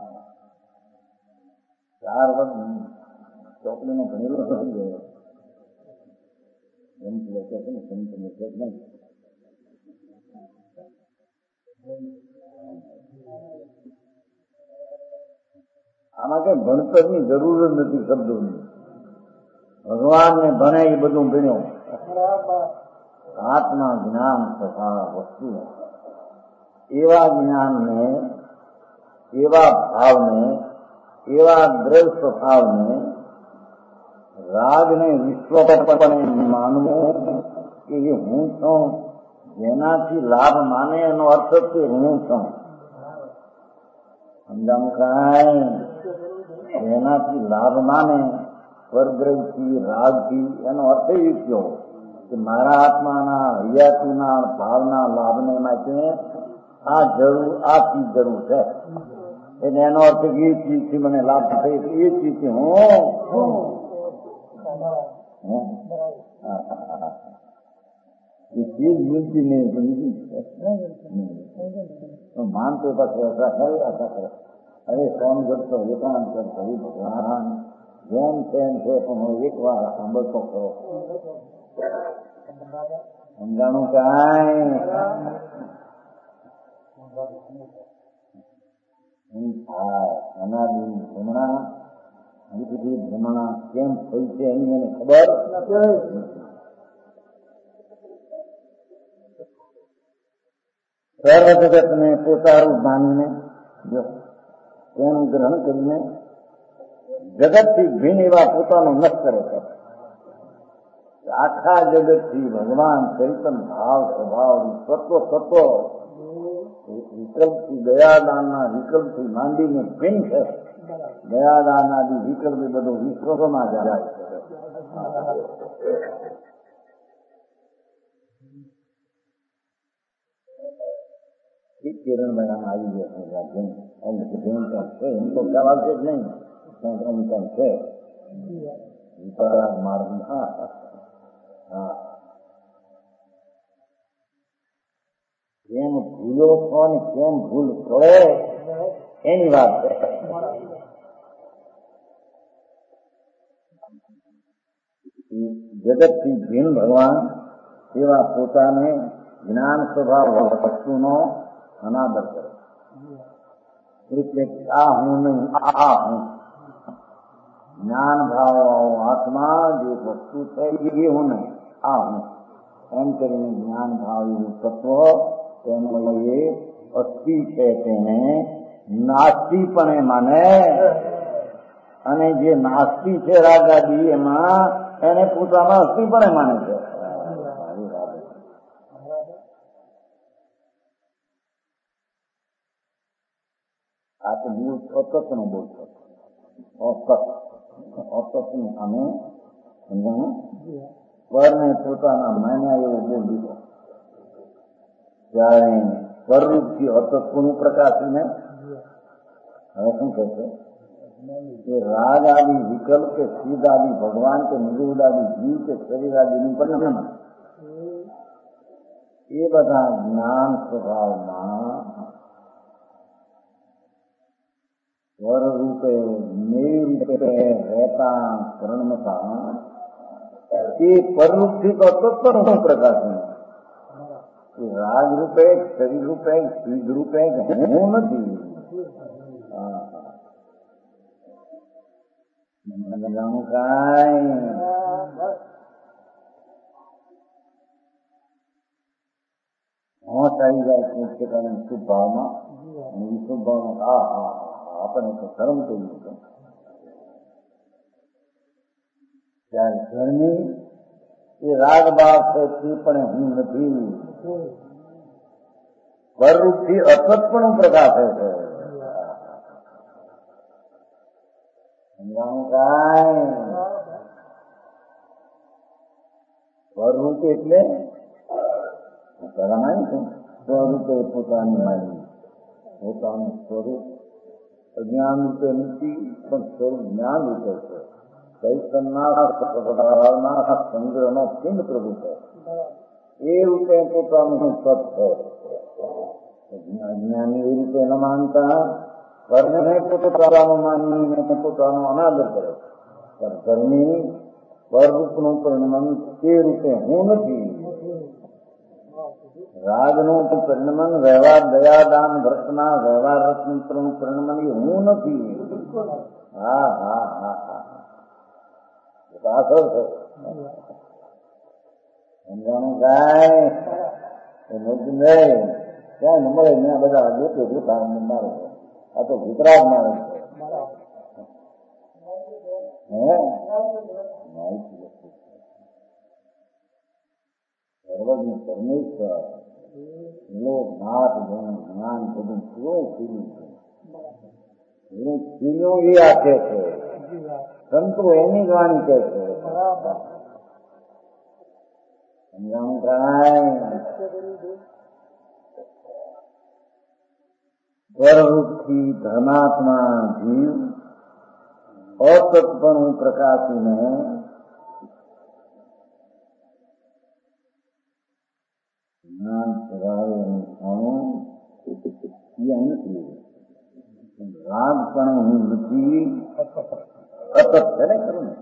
4 વર્ષ ચોપડીને ભણેલો થઈ ગયો. એમ લખે છે ને સંત લખે નહીં. આમાં કઈ ભણતરની જરૂર જ નથી શબ્દોની. ભગવાનને ભણે એ બધું ભણ્યો. આત્મા જ્ઞાન તથા વસ્તુ એવા જ્ઞાનને, એવા ભાવને, એવા દ્રવ્ય સ્વભાવને, રાગને વિશ્વપણે માનવું કે એ હું છું, જેનાથી લાભ માને એનો અર્થ છે હું છું. સમજાવું કાંઈ? જેનાથી લાભ માને પરદ્રવ્યથી રાગથી એનો અર્થ એ થયો કે મારા આત્માના હૈયાતીના ભાવના લાભને માટે આ જરૂર, આ ચીજ જરૂર છે. એટલે એનો અર્થ એ ચીજથી મને લાભ થાય, એ ચીજથી હું એ ચીજ મિલતી નહીં. માનતો પાછો આશા કરે, આશા કરે. અરે કોણ કરતો, એકાંત કરતો, એ ભગવાન જેમ તેમ છે, પણ હું એક વાર સાંભળતો ખરો. સમજાણું કાંઈ? અનાદિ ભ્રમણા ભ્રમણા કેમ થઈ છે એની એને ખબર નથી. સર્વ જગતને પોતાનું માનીને તેનું ગ્રહણ કરીને જગતથી ભિન્ન એવા પોતાનો નષ્ટ કરે છે. આખા જગતથી ભગવાન ચૈતન ભાવ સ્વભાવ તત્વ વિકલ્પથી દયાદાનના વિકલ્પથી માંડીને ભિન્ન છે. દયાદાનાદી વિકલ્પ એ બધું વિશ્વમાં જાય છે. કિરણભાઈ આમ આવી ગયા છે. એમ તો ખ્યાલ આવશે જ નહીં, એમ કઈ છે માર્ગ. હા, કેમ ભૂલો છો ને કેમ ભૂલ પડે એની વાત છે. જગતથી ભિન્ન ભગવાન એવા પોતાને જ્ઞાન સ્વભાવ વસ્તુનો અનાદર કરે. એટલે આ હું નહીં, આ હું. જ્ઞાન ભાવ આત્મા જે વસ્તુ છે એ હું નહીં, આ હું. એમ કરીને જ્ઞાન ભાવ એવું તત્વ તેનો એ અસ્થિ છે તેને નાસ્તિપણે માને, અને જે નાસ્તિ છે રાગાદી એમાં એને પોતાના અસ્થિપણે માને છે. આ તો બહુ અતત નો બોલ છે. અતતની સામે સમજાણું પરને પોતાના માન્યા એવો બોલ દીધો. ત્યારે પરરૂપથી અતત્વનું પ્રકાશીને હવે શું કહે છે કે રાગ આદિ વિકલ્પ કે સિદ્ધ આદિ ભગવાન કે નિરોધ આદિ જીવ કે શરીર આદિનું પરિણામ એ બધા જ્ઞાન સ્વભાવમાં સ્વરૂપે નિરૂપે રહેતા કર્ણતા એ પરરૂપથી તો તત્વનું પ્રકાશન. રાગ રૂપે, શરીર રૂપે, સિદ્ધ રૂપે હું નથી. જાણું કાંઈ होश आई जाए तो उसके कारण शुभ भावना, शुभ भावना अपने तो धर्म तो ही ત્યારે ઘરની એ રાગ ભાવ છે તે પણ હું નથી, પરરૂપથી અસત્પણું પ્રકાશે છે. સમજાણું કાંઈ? સ્વરૂપ એટલે કરાય છે. સ્વરૂપે પોતાની મારી, પોતાનું સ્વરૂપ અજ્ઞાન રૂપે નથી, પણ સ્વરૂપ જ્ઞાન રૂપે છે. ચૈતન્યના સંગ્રહનો પિંડ પ્રભુ છે. એ રૂપે પોતાનું સત છે. જ્ઞાની એ રીતે ન માનતા વર્ણને પોતાનું માનીને પોતાનો અનાદર કરે. પણ ધર્મી સ્વરૂપનું પરિણમન તે રૂપે હું નથી. રાગનું પરિણમન વ્યવહાર દયાદાન વ્રતના વ્યવહાર રત્નનું પરિણમન એ હું નથી. હા હા હા હા પાછળ છે. સમજાણું કાંઈ? ક્યાં મળે ત્યાં બધા જોતે જોતા મારે. આ તો ગુજરાત મારે છે. સર્વજ્ઞ પરમેશ્વર નાથ જ્ઞાન બધું કેવું ખીલું છે. એનું ખીલું એ આપે છે. સંતો એની જ વાણી કહે છે. સમજાણું કાંઈ? સ્વરૂપથી ધર્માત્મા જીવ અસત્પણું પ્રકાશીને જ્ઞાન સ્વભાવનું નથી. રાગ પણ હું નથી, અસત છે ને ખરું ને?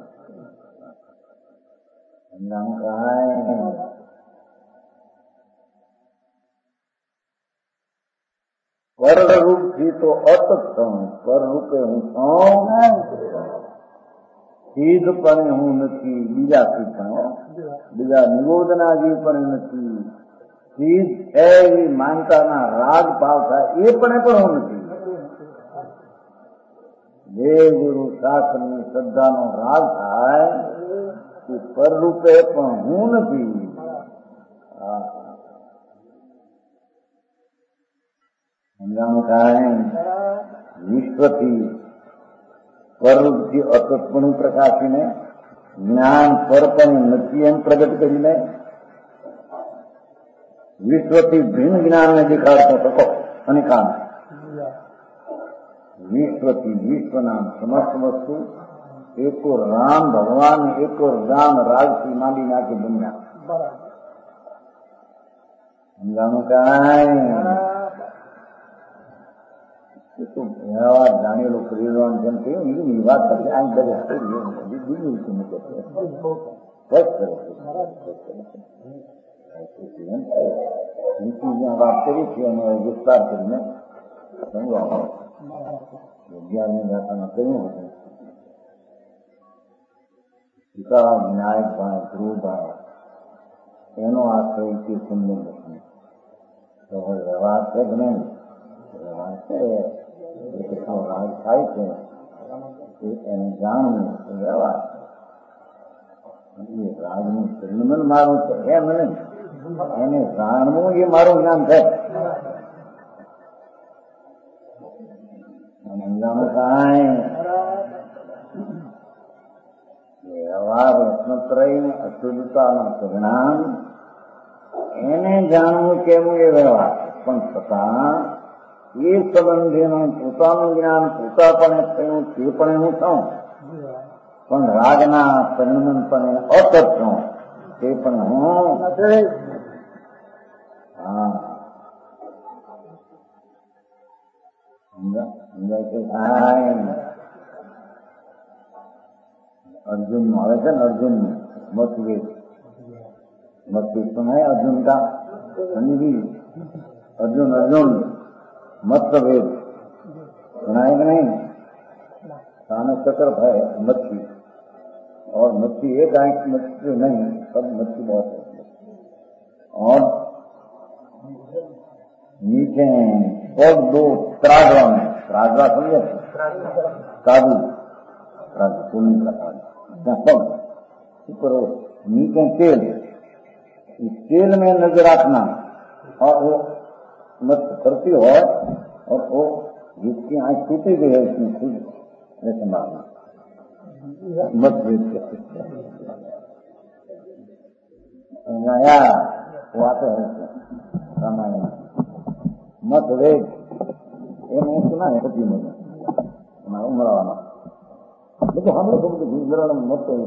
સમજાણું કાંઈ? પરરૂપથી તો અસત છું, પરરૂપે હું છું. સિદ્ધપણે હું નથી, બીજાથી પણ બીજા નિરોધનાજી પણ નથી. સિદ્ધ છે એવી માનતાના રાગ ભાવ થાય એ પણ હું નથી. દેવ ગુરુ શાસ્ત્રની શ્રદ્ધાનો રાગ થાય એ પરરૂપે પણ હું નથી. સમજાણું કાંઈ? વિશ્વથી પરરૂપથી અસત્પણું પ્રકાશીને જ્ઞાન પરપણું નથી એમ પ્રગટ કરીને વિશ્વથી ભિન્ન જ્ઞાનને દેખાડતો શકો અને કામ વિશ્વથી વિશ્વના સમસ્ત વસ્તુ એકો રામ ભગવાન એકો રામ રાજથી માંડી નાખી દુનિયા. સમજાણું કાંઈ? વ્યવહાર જાણેલો પરિવાર જેમ કહ્યું એની વાત કરશે. આ દરેક બીજું વાત કરી છે અને વિસ્તાર કરીને સમજાવો. 11મી ગાથામાં કહ્યું હતું પિતા વિનાયક ભાઈ ધ્રુવભાઈ એનો આશ્રય છે સુંદર નથી. તો હવે વ્યવહાર છે જ નહીં. વ્યવહાર છે એ કેટલો રાગ થાય છે એને જાણવું વ્યવહાર છે. રાગનું પરિણમન મારું છે એમ નહીં, એને જાણવું એ મારું જ્ઞાન છે. વ્યવહાર રત્નત્રય અશુદ્ધતાના પરિણામ એને જાણવું કેવું એ વ્યવહાર. પણ છતાં એ સંબંધીનું પોતાનું જ્ઞાન પોતાપણે થયું તે પણ હું છું. પણ રાગના પરિણમન પણ અસત છું તે પણ હું. હા સમજાય છે? अर्जुन આવે છે ને अर्जुन मतभेद तो है अर्जुन का समझी. अर्जुन मतभेद सुना है कि नहीं? खाना चक्र है मच्छी और मच्छी एक आंख मच्छी नहीं, सब मच्छी बहुत है. और नीचे पग दो त्रागवा में, त्रागवा समझे, काबू पुण्य का काबू, पग ऊपर नीचे तेल, इस तेल में नजर रखना और वो मत करती हो और वो जिसकी आंख टूटी गई है इसमें खुद ऐसे मारना मत भेद आया वो आते हैं रामायण मत वेद ये नहीं सुना है कभी मुझे उमरावाना लेकिन हम लोग तो गुजरण मत तो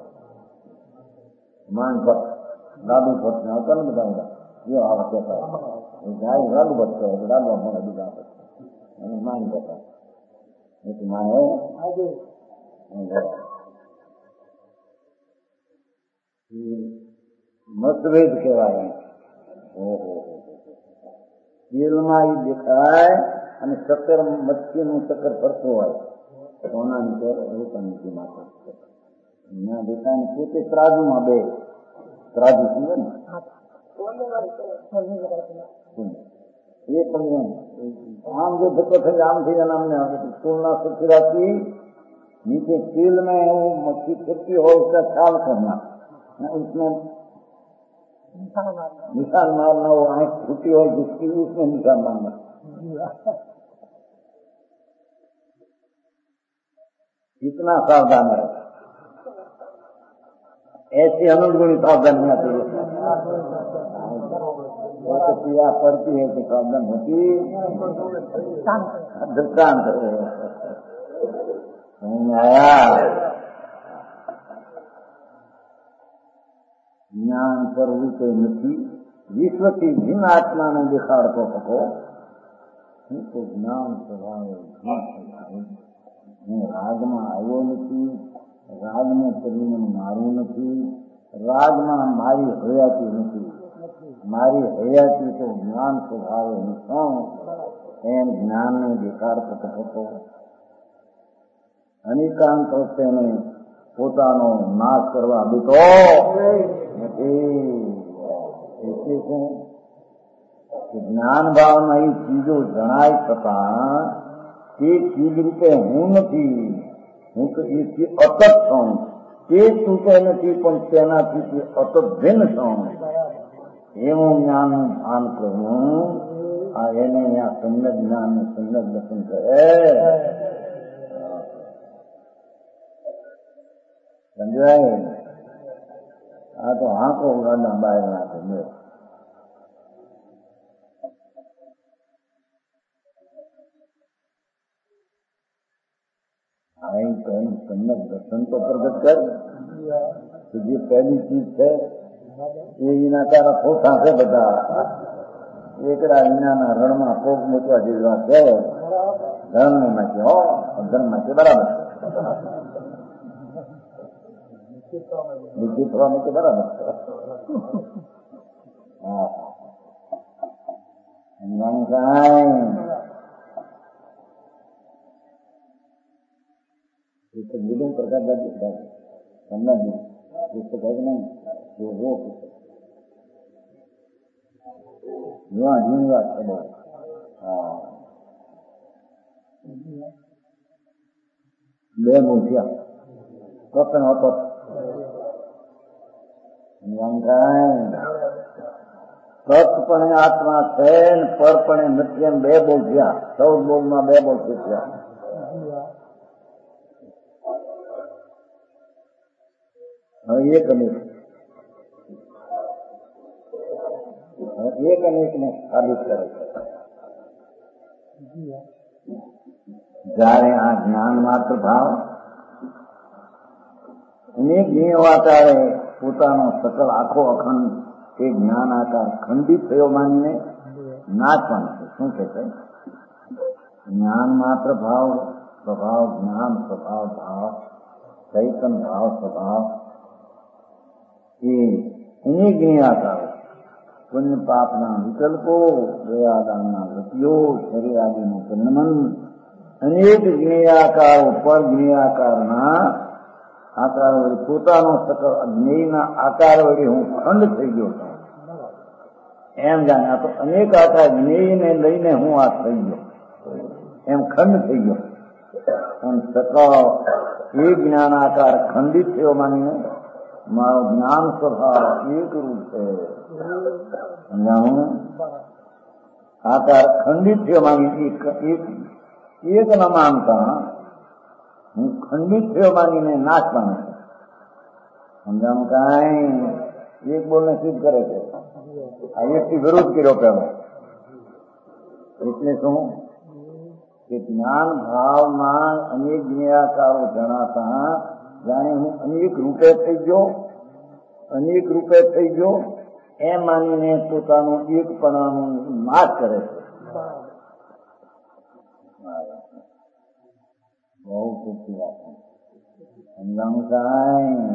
मान पर लाडू भट्ट ने होता ना बताऊंगा ये आवाज कहता है गाय लाडू भट्ट है लाडू हमारा भी जा सकते मैंने मान कहता लेकिन माने मतभेद કહેવાય તેલમાં એ દેખાય અને ચક્કર મચ્છીનું ચક્કર ફરતું હોય સોનાની ચેર રૂપાની માથે ના દેખાય ને પોતે ત્રાજુમાં બે ત્રાજુ સમજે ને એ પણ આમ જો ધક્કો થઈ આમ થઈ જાય આમને तुलना सुखी रहती नीचे तेल में वो मच्छी फिरती हो उसका ख्याल करना उसमें निशान मारना वो आंख छूटी हो जिसकी उसमें निशान मारना इतना सावधान है ऐसी अनुगुणी सावधानियां चाहिए वो तो पिया पड़ती है कि सावधान होती दृष्टांत आया ज्ञान पर रूपे નથી વિશ્વથી ભિન્ન આત્માને દેખાડતો હતો હું તો જ્ઞાન સ્વભાવે હું રાગમાં આવ્યો નથી રાગને કરીને મારું નથી રાગમાં મારી હયાતી નથી મારી હયાતી તો જ્ઞાન સ્વભાવે હું છું એમ જ્ઞાનને દેખાડતો હતો અનેકાંત તેને પોતાનો નાશ કરવા દીધો નથી એટલે શું જ્ઞાન ભાવમાં એ ચીજો જણાય છતાં તે ચીજ રૂપે હું નથી હું તો એથી અતત છું તે તૂટે નથી પણ તેનાથી તે અતત ભિન્ન છું એવું જ્ઞાનનું ભાન કરવું આ એને આ સમ્યક જ્ઞાનનું સમ્યક દર્શન કરે સમજાય આ તો આંખો ઉડાડના બહાર ના સમજો सम्यक दर्शन तो प्रकट कर तो ये पहली चीज है ये इनाकारा फोटा से बता एकड़ा इनाना रण में पोक मूकवा जेवी वात है धर्म में माचे हो धर्म माचे बराबर निश्चित थोड़ा में बराबर विभिन्न प्रकार का समझना नहीं पुस्तक है नहीं जो वो पुस्तक युवा जीवन बात है बे मूर्तिया स्वप्न होता સ્વપણે આત્મા છે ને પરપણે નથી એમ બે બોલ થયા 14 બોલમાં બે બોલ થયા હવે એક અનેક ને સાબિત કરે છે જ્યારે આ જ્ઞાન માત્ર ભાવ અનેક નિયવાકારે પોતાનો સકલ આખો અખંડ એ જ્ઞાન આકાર ખંડિત થયો માનીને નાચવાનું છે શું કે છે જ્ઞાન માત્ર ભાવ સ્વભાવ જ્ઞાન સ્વભાવ ભાવ ચૈતન ભાવ સ્વભાવ એ અનેક નિયાકારો પુણ્ય પાપના વિકલ્પો દયાદાનના વૃત્તિઓ શરીર આદિનું પરિણમન અનેક જ્ઞેયાકારો પર જ્ઞેયાકારના આકાર વળી પોતાનો સકળ અજ્ઞેયના આકાર વળી હું ખંડ થઈ ગયો છું એમ જાણે આ તો અનેક આકાર જ્ઞેયને લઈને હું આ થઈ ગયો એમ ખંડ થઈ ગયો અને સકળ એ જ્ઞાનાકાર ખંડિત થયો માનીને મારો જ્ઞાન સ્વભાવ એક રૂપ છે સમજાવું આકાર ખંડિત થયો માની એક ન માનતા હું ખંડિત થયો માનીને નાશ પામે છે સમજાવું કાંઈ એક બોલને સિદ્ધ કરે છે આ એકથી વિરોધ કર્યો પેલો એટલે શું કે જ્ઞાન ભાવમાં અનેક જ્ઞેયાકારો જણાતા જાણે હું અનેક રૂપે થઈ ગયો એમ માનીને પોતાનું એકપણાનો નાશ કરે છે બહુ ખોટી વાત સમજાણું કાંઈ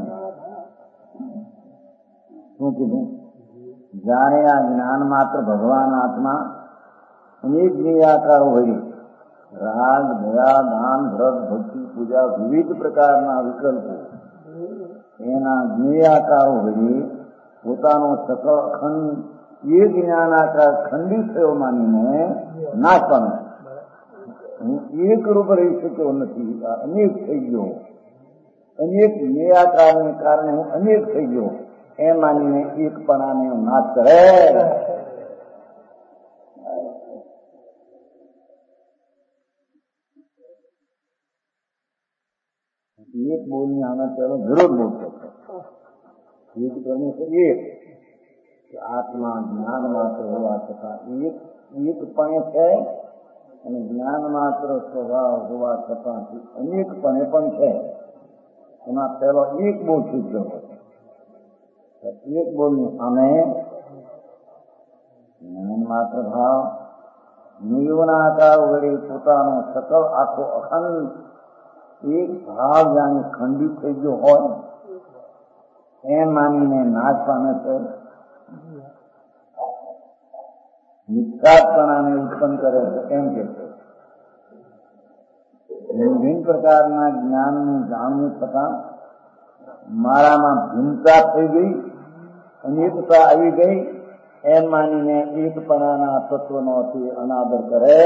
શું કીધું જાણે આ જ્ઞાન માત્ર ભગવાન આત્મા અનેક જ્ઞેયાકારો હોય રાગ દયા દાન વ્રત ભક્તિ પૂજા વિવિધ પ્રકારના વિકલ્પો એના જ્ઞેયાકારો હોય પોતાનો સકળ અખંડ એ જ્ઞાનાકાર ખંડિત થયો માનીને નાશ પામે હું એક રૂપ રહી શક્યો નથી અનેક થઈ ગયો અનેક જ્ઞેયાકારને કારણે હું અનેક થઈ ગયો એમ માનીને એકપણાને નાશ કરે એક બોલને આના ચાલો વિરોધ બોલતો એક કરને એક આત્મા જ્ઞાન માત્ર હોવા છતાં એકપણે છે અને જ્ઞાન માત્ર સ્વભાવ હોવા છતાં અનેકપણે પણ છે એમાં પહેલો એક બોલ સિદ્ધ હોય એક બોલની સામે જ્ઞાન માત્ર ભાવ નિયોના આકાર વડે પોતાનો સકલ આખો અખંડ એક ભાવ જાણે ખંડિત થઈ ગયો હોય એમ માનીને નાશ પામે છે નિષ્કાતપણાને ઉત્પન્ન કરે છે એમ કે છે વિભિન્ન પ્રકારના જ્ઞાનનું જાણવું છતાં મારામાં ભિન્નતા થઈ ગઈ અનેકતા આવી ગઈ એમ માનીને એકપણાના તત્વનો અનાદર કરે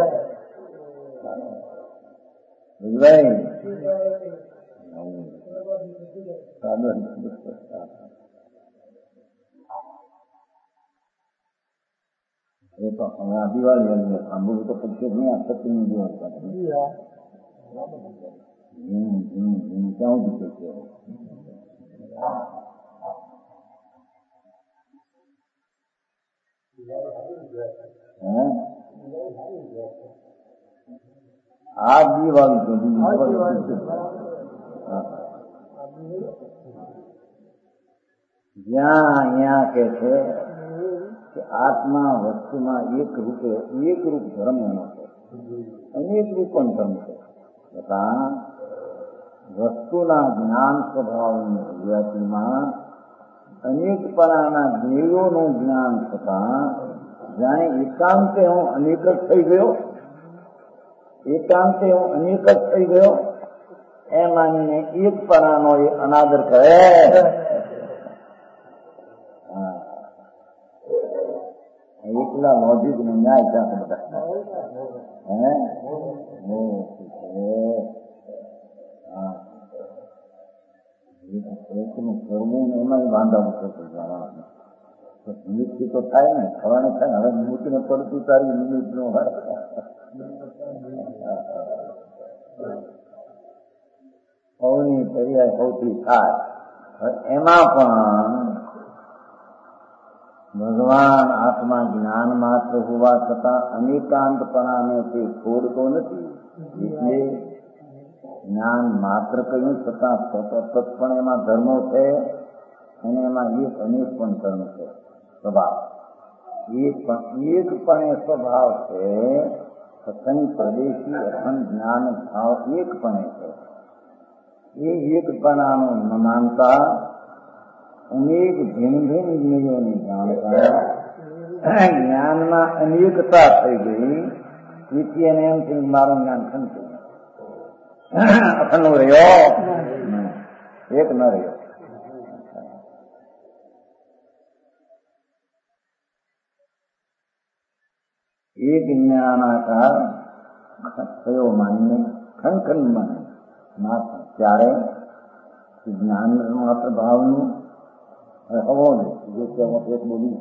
એ તો હમણાં દિવાળી સાંભળવું તો પછી નહીં આ સત્યની દિવસ ક્યાં દીધું છે આ દિવાળી જ્યાં અહીંયા કે છે કે આત્મા વસ્તુમાં એક રૂપ ધર્મ એનો છે અનેક રૂપ પણ ધર્મ છે છતાં વસ્તુના જ્ઞાન સ્વભાવની અભિવ્યક્તિમાં અનેકપણાના જ્ઞેયોનું જ્ઞાન થતાં જાણે એકાંતે હું અનેક જ થઈ ગયો એમ માનીને એકપણાનો એ અનાદર કરે એકલા લોજિક ને ન્યાય સાથે બધા એકનું કરવું ને એમાં બાંધવાનું છે નિમિત્તથી તો થાય ને થવાને થાય ને હવે મૂર્તિને પડતું તારી નિમિત્ત નો સૌની પર્યાય સૌથી થાય એમાં પણ ભગવાન આત્મા જ્ઞાન માત્ર હોવા છતાં અનેકાંતપણાને તે છોડતો નથી એટલે જ્ઞાન માત્ર કહ્યું છતાં તત્પણ એમાં ધર્મો છે અને એમાં એક અનેક પણ ધર્મ છે સ્વભાવ એકપણે સ્વભાવ છે સત્સંગ પ્રદેશી અખંડ જ્ઞાન ભાવ એકપણે છે એ એકપણાનો ન માનતા અનેક ભિન્ન જ્ઞેયોને જાણતા જ્ઞાનમાં અનેકતા થઈ ગઈ તેથી એને એમ થયું મારું જ્ઞાન ખંડ અખંડ રહ્યો એક ન રહ્યો એક જ્ઞાનાકાર થયો માનીને ખનખન માને માત્ર ત્યારે જ્ઞાન માત્ર ભાવનું હોવો જોઈએ જે બોલી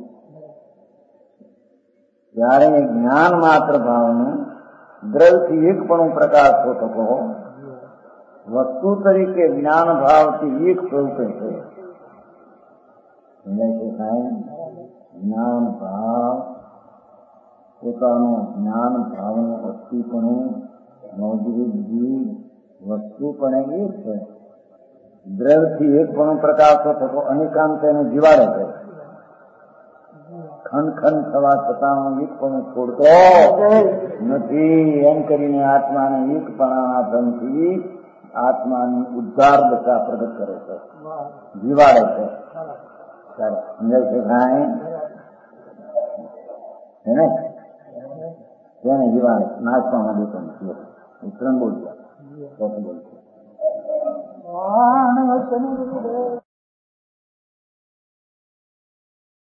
ત્યારે જ્ઞાન માત્ર ભાવનું દ્રવ્યથી એકપણું પ્રકાશ થતો વસ્તુ તરીકે જ્ઞાન ભાવથી એક સ્વરૂપે છે. જ્ઞાન ભાવ પોતાનું જ્ઞાન ભાવનું અસ્થિપણું મૌજૂદગી વસ્તુ પણ એક છે. દ્રવ્યથી એકપણું પ્રકાશ થતો અનેકાંત એને જીવાડે છે. ખનખન થવા છતાં એકપણું છોડતો નથી એમ કરીને આત્માને એકપણાના ધનથી આત્માની ઉદ્ધાર દશા પ્રગટ કરે છે, જીવાડે છે. સમજાય છે કાંઈ એને તેને જીવાડે નાચવામાં દેતો નથી. ઉત્તરણ બોલ્યા